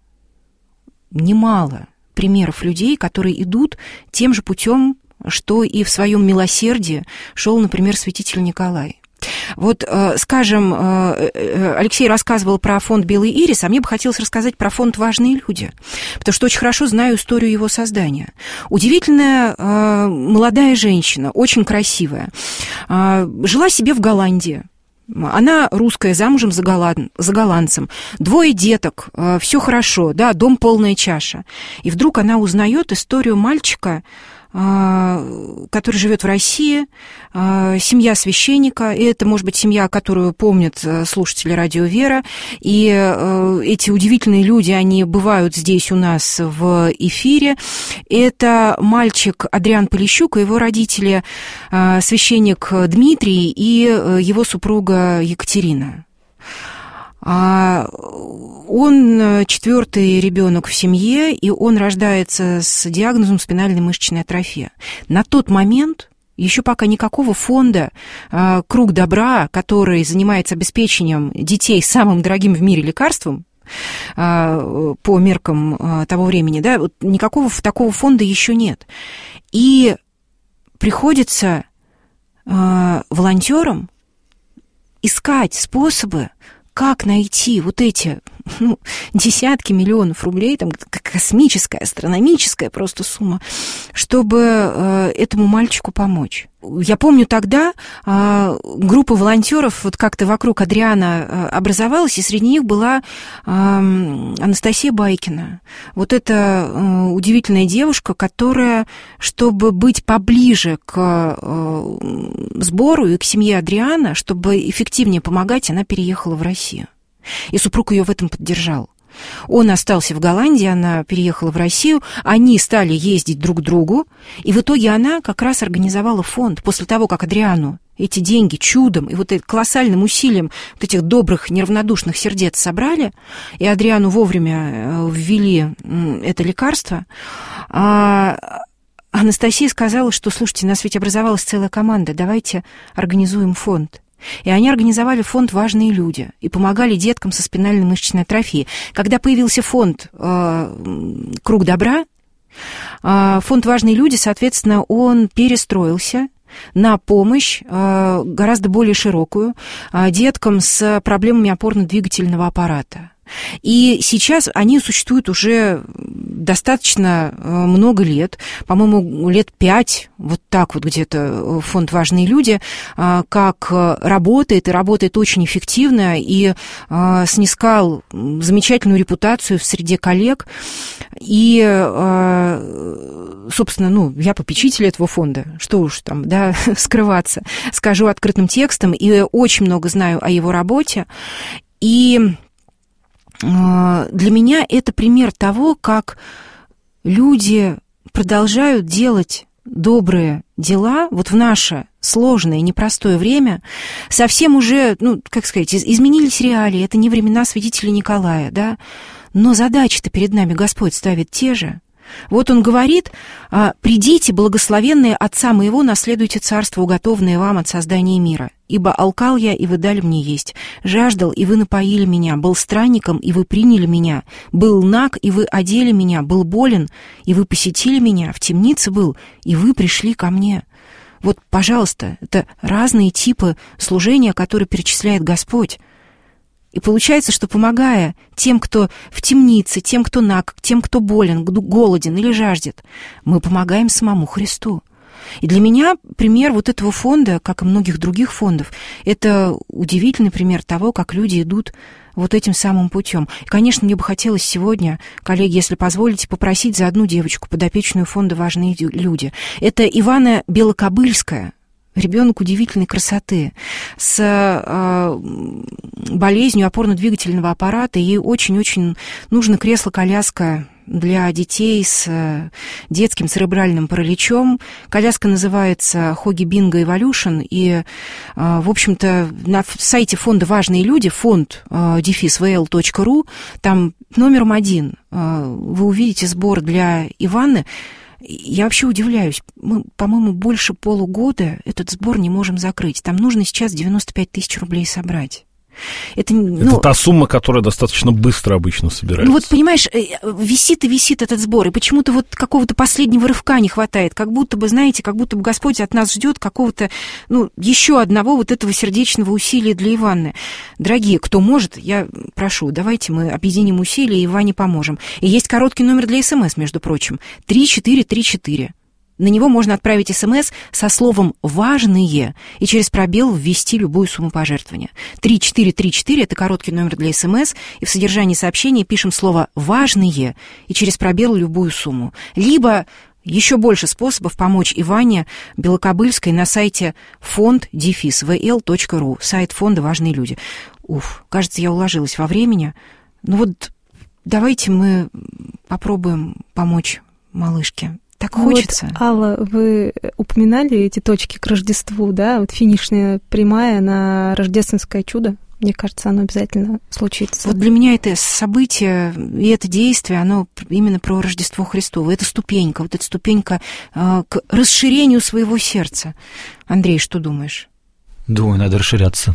немало примеров людей, которые идут тем же путем, что и в своем милосердии шел, например, святитель Николай. Вот, скажем, Алексей рассказывал про фонд «Белый ирис», а мне бы хотелось рассказать про фонд «Важные люди», потому что очень хорошо знаю историю его создания. Удивительная молодая женщина, очень красивая, жила себе в Голландии. Она русская, замужем за, голланд... за голландцем. Двое деток, все хорошо, да, дом полная чаша. И вдруг она узнает историю мальчика, который живет в России, семья священника, и это, может быть, семья, которую помнят слушатели радио «Вера», и эти удивительные люди, они бывают здесь у нас в эфире. Это мальчик Адриан Полищук и его родители, священник Дмитрий и его супруга Екатерина. Он четвертый ребенок в семье, и он рождается с диагнозом спинальной мышечной атрофии. На тот момент еще пока никакого фонда «Круг добра», который занимается обеспечением детей самым дорогим в мире лекарством, по меркам того времени, да, вот никакого такого фонда еще нет. И приходится волонтерам искать способы, как найти вот эти ну, десятки миллионов рублей, там космическая, астрономическая просто сумма, чтобы э, этому мальчику помочь. Я помню, тогда э, группа волонтеров вот как-то вокруг Адриана э, образовалась, и среди них была э, Анастасия Байкина. Вот эта э, удивительная девушка, которая, чтобы быть поближе к э, сбору и к семье Адриана, чтобы эффективнее помогать, она переехала в Россию. И супруг ее в этом поддержал. Он остался в Голландии, она переехала в Россию, они стали ездить друг к другу, и в итоге она как раз организовала фонд. После того, как Адриану эти деньги чудом и вот этим колоссальным усилием вот этих добрых, неравнодушных сердец собрали, и Адриану вовремя ввели это лекарство, Анастасия сказала, что, слушайте, у нас ведь образовалась целая команда, давайте организуем фонд. И они организовали фонд «Важные люди» и помогали деткам со спинальной мышечной атрофией. Когда появился фонд э, «Круг добра», э, фонд «Важные люди», соответственно, он перестроился на помощь э, гораздо более широкую э, деткам с проблемами опорно-двигательного аппарата. И сейчас они существуют уже достаточно много лет, по-моему, лет пять, вот так вот где-то фонд «Важные люди», как работает, и работает очень эффективно, и снискал замечательную репутацию в среде коллег. И, собственно, ну, я попечитель этого фонда, что уж там, да, скрываться, скажу открытым текстом, и очень много знаю о его работе. И для меня это пример того, как люди продолжают делать добрые дела вот в наше сложное, непростое время. Совсем уже, ну, как сказать, изменились реалии, это не времена святителя Николая, да, но задачи-то перед нами Господь ставит те же. Вот он говорит: «Придите, благословенные Отца моего, наследуйте царство, уготованное вам от создания мира. Ибо алкал я, и вы дали мне есть, жаждал, и вы напоили меня, был странником, и вы приняли меня, был наг, и вы одели меня, был болен, и вы посетили меня, в темнице был, и вы пришли ко мне». Вот, пожалуйста, это разные типы служения, которые перечисляет Господь. И получается, что помогая тем, кто в темнице, тем, кто наг, тем, кто болен, голоден или жаждет, мы помогаем самому Христу. И для меня пример вот этого фонда, как и многих других фондов, это удивительный пример того, как люди идут вот этим самым путем. И, конечно, мне бы хотелось сегодня, коллеги, если позволите, попросить за одну девочку, подопечную фонда «Важные люди». Это Ивана Белокобыльская, ребенок удивительной красоты, с э, болезнью опорно-двигательного аппарата. Ей очень-очень нужно кресло-коляска для детей с детским церебральным параличом. Коляска называется Хоги Бинго Evolution, и, в общем-то, на сайте фонда «Важные люди», фонд дефис вэ эл точка ру, там номером один вы увидите сбор для Иваны. Я вообще удивляюсь. Мы, по-моему, больше полугода этот сбор не можем закрыть. Там нужно сейчас девяносто пять тысяч рублей собрать. Это, ну, это та сумма, которая достаточно быстро обычно собирается. Ну вот, понимаешь, висит и висит этот сбор, и почему-то вот какого-то последнего рывка не хватает, как будто бы, знаете, как будто бы Господь от нас ждет какого-то, ну, еще одного вот этого сердечного усилия для Иваны. Дорогие, кто может, я прошу, давайте мы объединим усилия и Иване поможем. И есть короткий номер для СМС, между прочим, три четыре три четыре. На него можно отправить СМС со словом «важные» и через пробел ввести любую сумму пожертвования. три четыре три четыре – это короткий номер для СМС, и в содержании сообщения пишем слово «важные» и через пробел любую сумму. Либо еще больше способов помочь Иване Белокобыльской на сайте фонд дефис вэ эл точка ру, сайт фонда «Важные люди». Уф, кажется, я уложилась во времени. Ну вот давайте мы попробуем помочь малышке. Так хочется. Вот, Алла, вы упоминали эти точки к Рождеству, да? Вот финишная прямая на рождественское чудо. Мне кажется, оно обязательно случится. Вот для меня это событие и это действие, оно именно про Рождество Христово. Это ступенька, вот эта ступенька э, к расширению своего сердца. Андрей, что думаешь? Думаю, надо расширяться.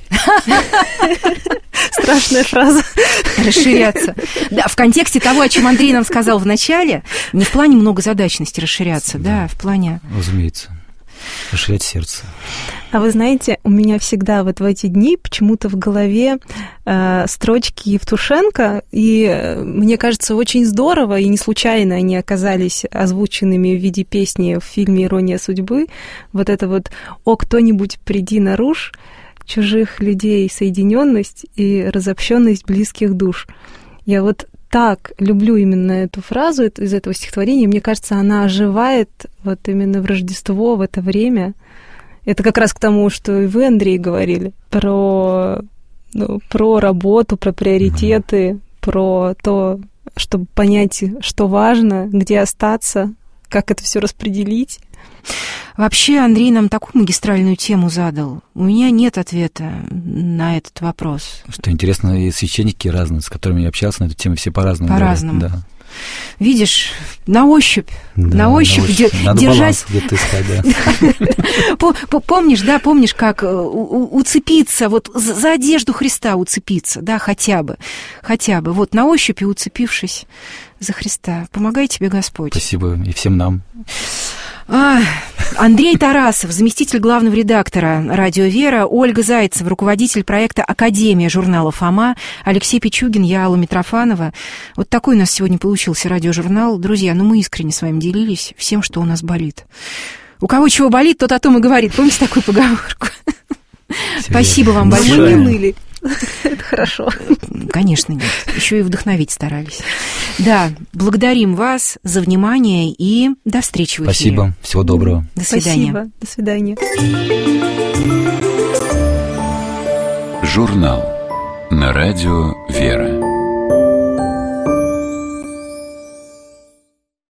Страшная фраза. Расширяться. Да, в контексте того, о чем Андрей нам сказал в начале, не в плане многозадачности расширяться, да, да в плане... Разумеется. Расширять сердце. А вы знаете, у меня всегда вот в эти дни почему-то в голове э, строчки Евтушенко, и э, мне кажется, очень здорово, и не случайно они оказались озвученными в виде песни в фильме «Ирония судьбы». Вот это вот «О, кто-нибудь, приди нарушь чужих людей соединенность и разобщенность близких душ». Я вот так люблю именно эту фразу из этого стихотворения. Мне кажется, она оживает вот именно в Рождество, в это время. Это как раз к тому, что и вы, Андрей, говорили про, ну, про работу, про приоритеты, mm-hmm. про то, чтобы понять, что важно, где остаться, как это все распределить. Вообще, Андрей нам такую магистральную тему задал. У меня нет ответа на этот вопрос. Что интересно, и священники разные, с которыми я общался на эту тему, все по-разному. По-разному. Да. Видишь, на ощупь, да, на ощупь, на ощупь. Надо держать... где-то искать, да. Помнишь, да, помнишь, как уцепиться, вот за одежду Христа уцепиться, да, хотя бы, хотя бы, вот на ощупь и уцепившись за Христа. Помогай тебе Господь. Спасибо, и всем нам. А, Андрей Тарасов, заместитель главного редактора «Радио Вера», Ольга Зайцева, руководитель проекта «Академия» журнала «Фома», Алексей Пичугин, я, Алла Митрофанова. Вот такой у нас сегодня получился радиожурнал. Друзья, ну мы искренне с вами делились всем, что у нас болит. У кого чего болит, тот о том и говорит. Помните такую поговорку? Спасибо вам большое. Мы не ныли. Это хорошо. Конечно, нет. Еще и вдохновить старались. Да, благодарим вас за внимание и до встречи в эфире. Спасибо. Всего доброго. До свидания. Спасибо. До свидания. Журнал. на радио «Вера».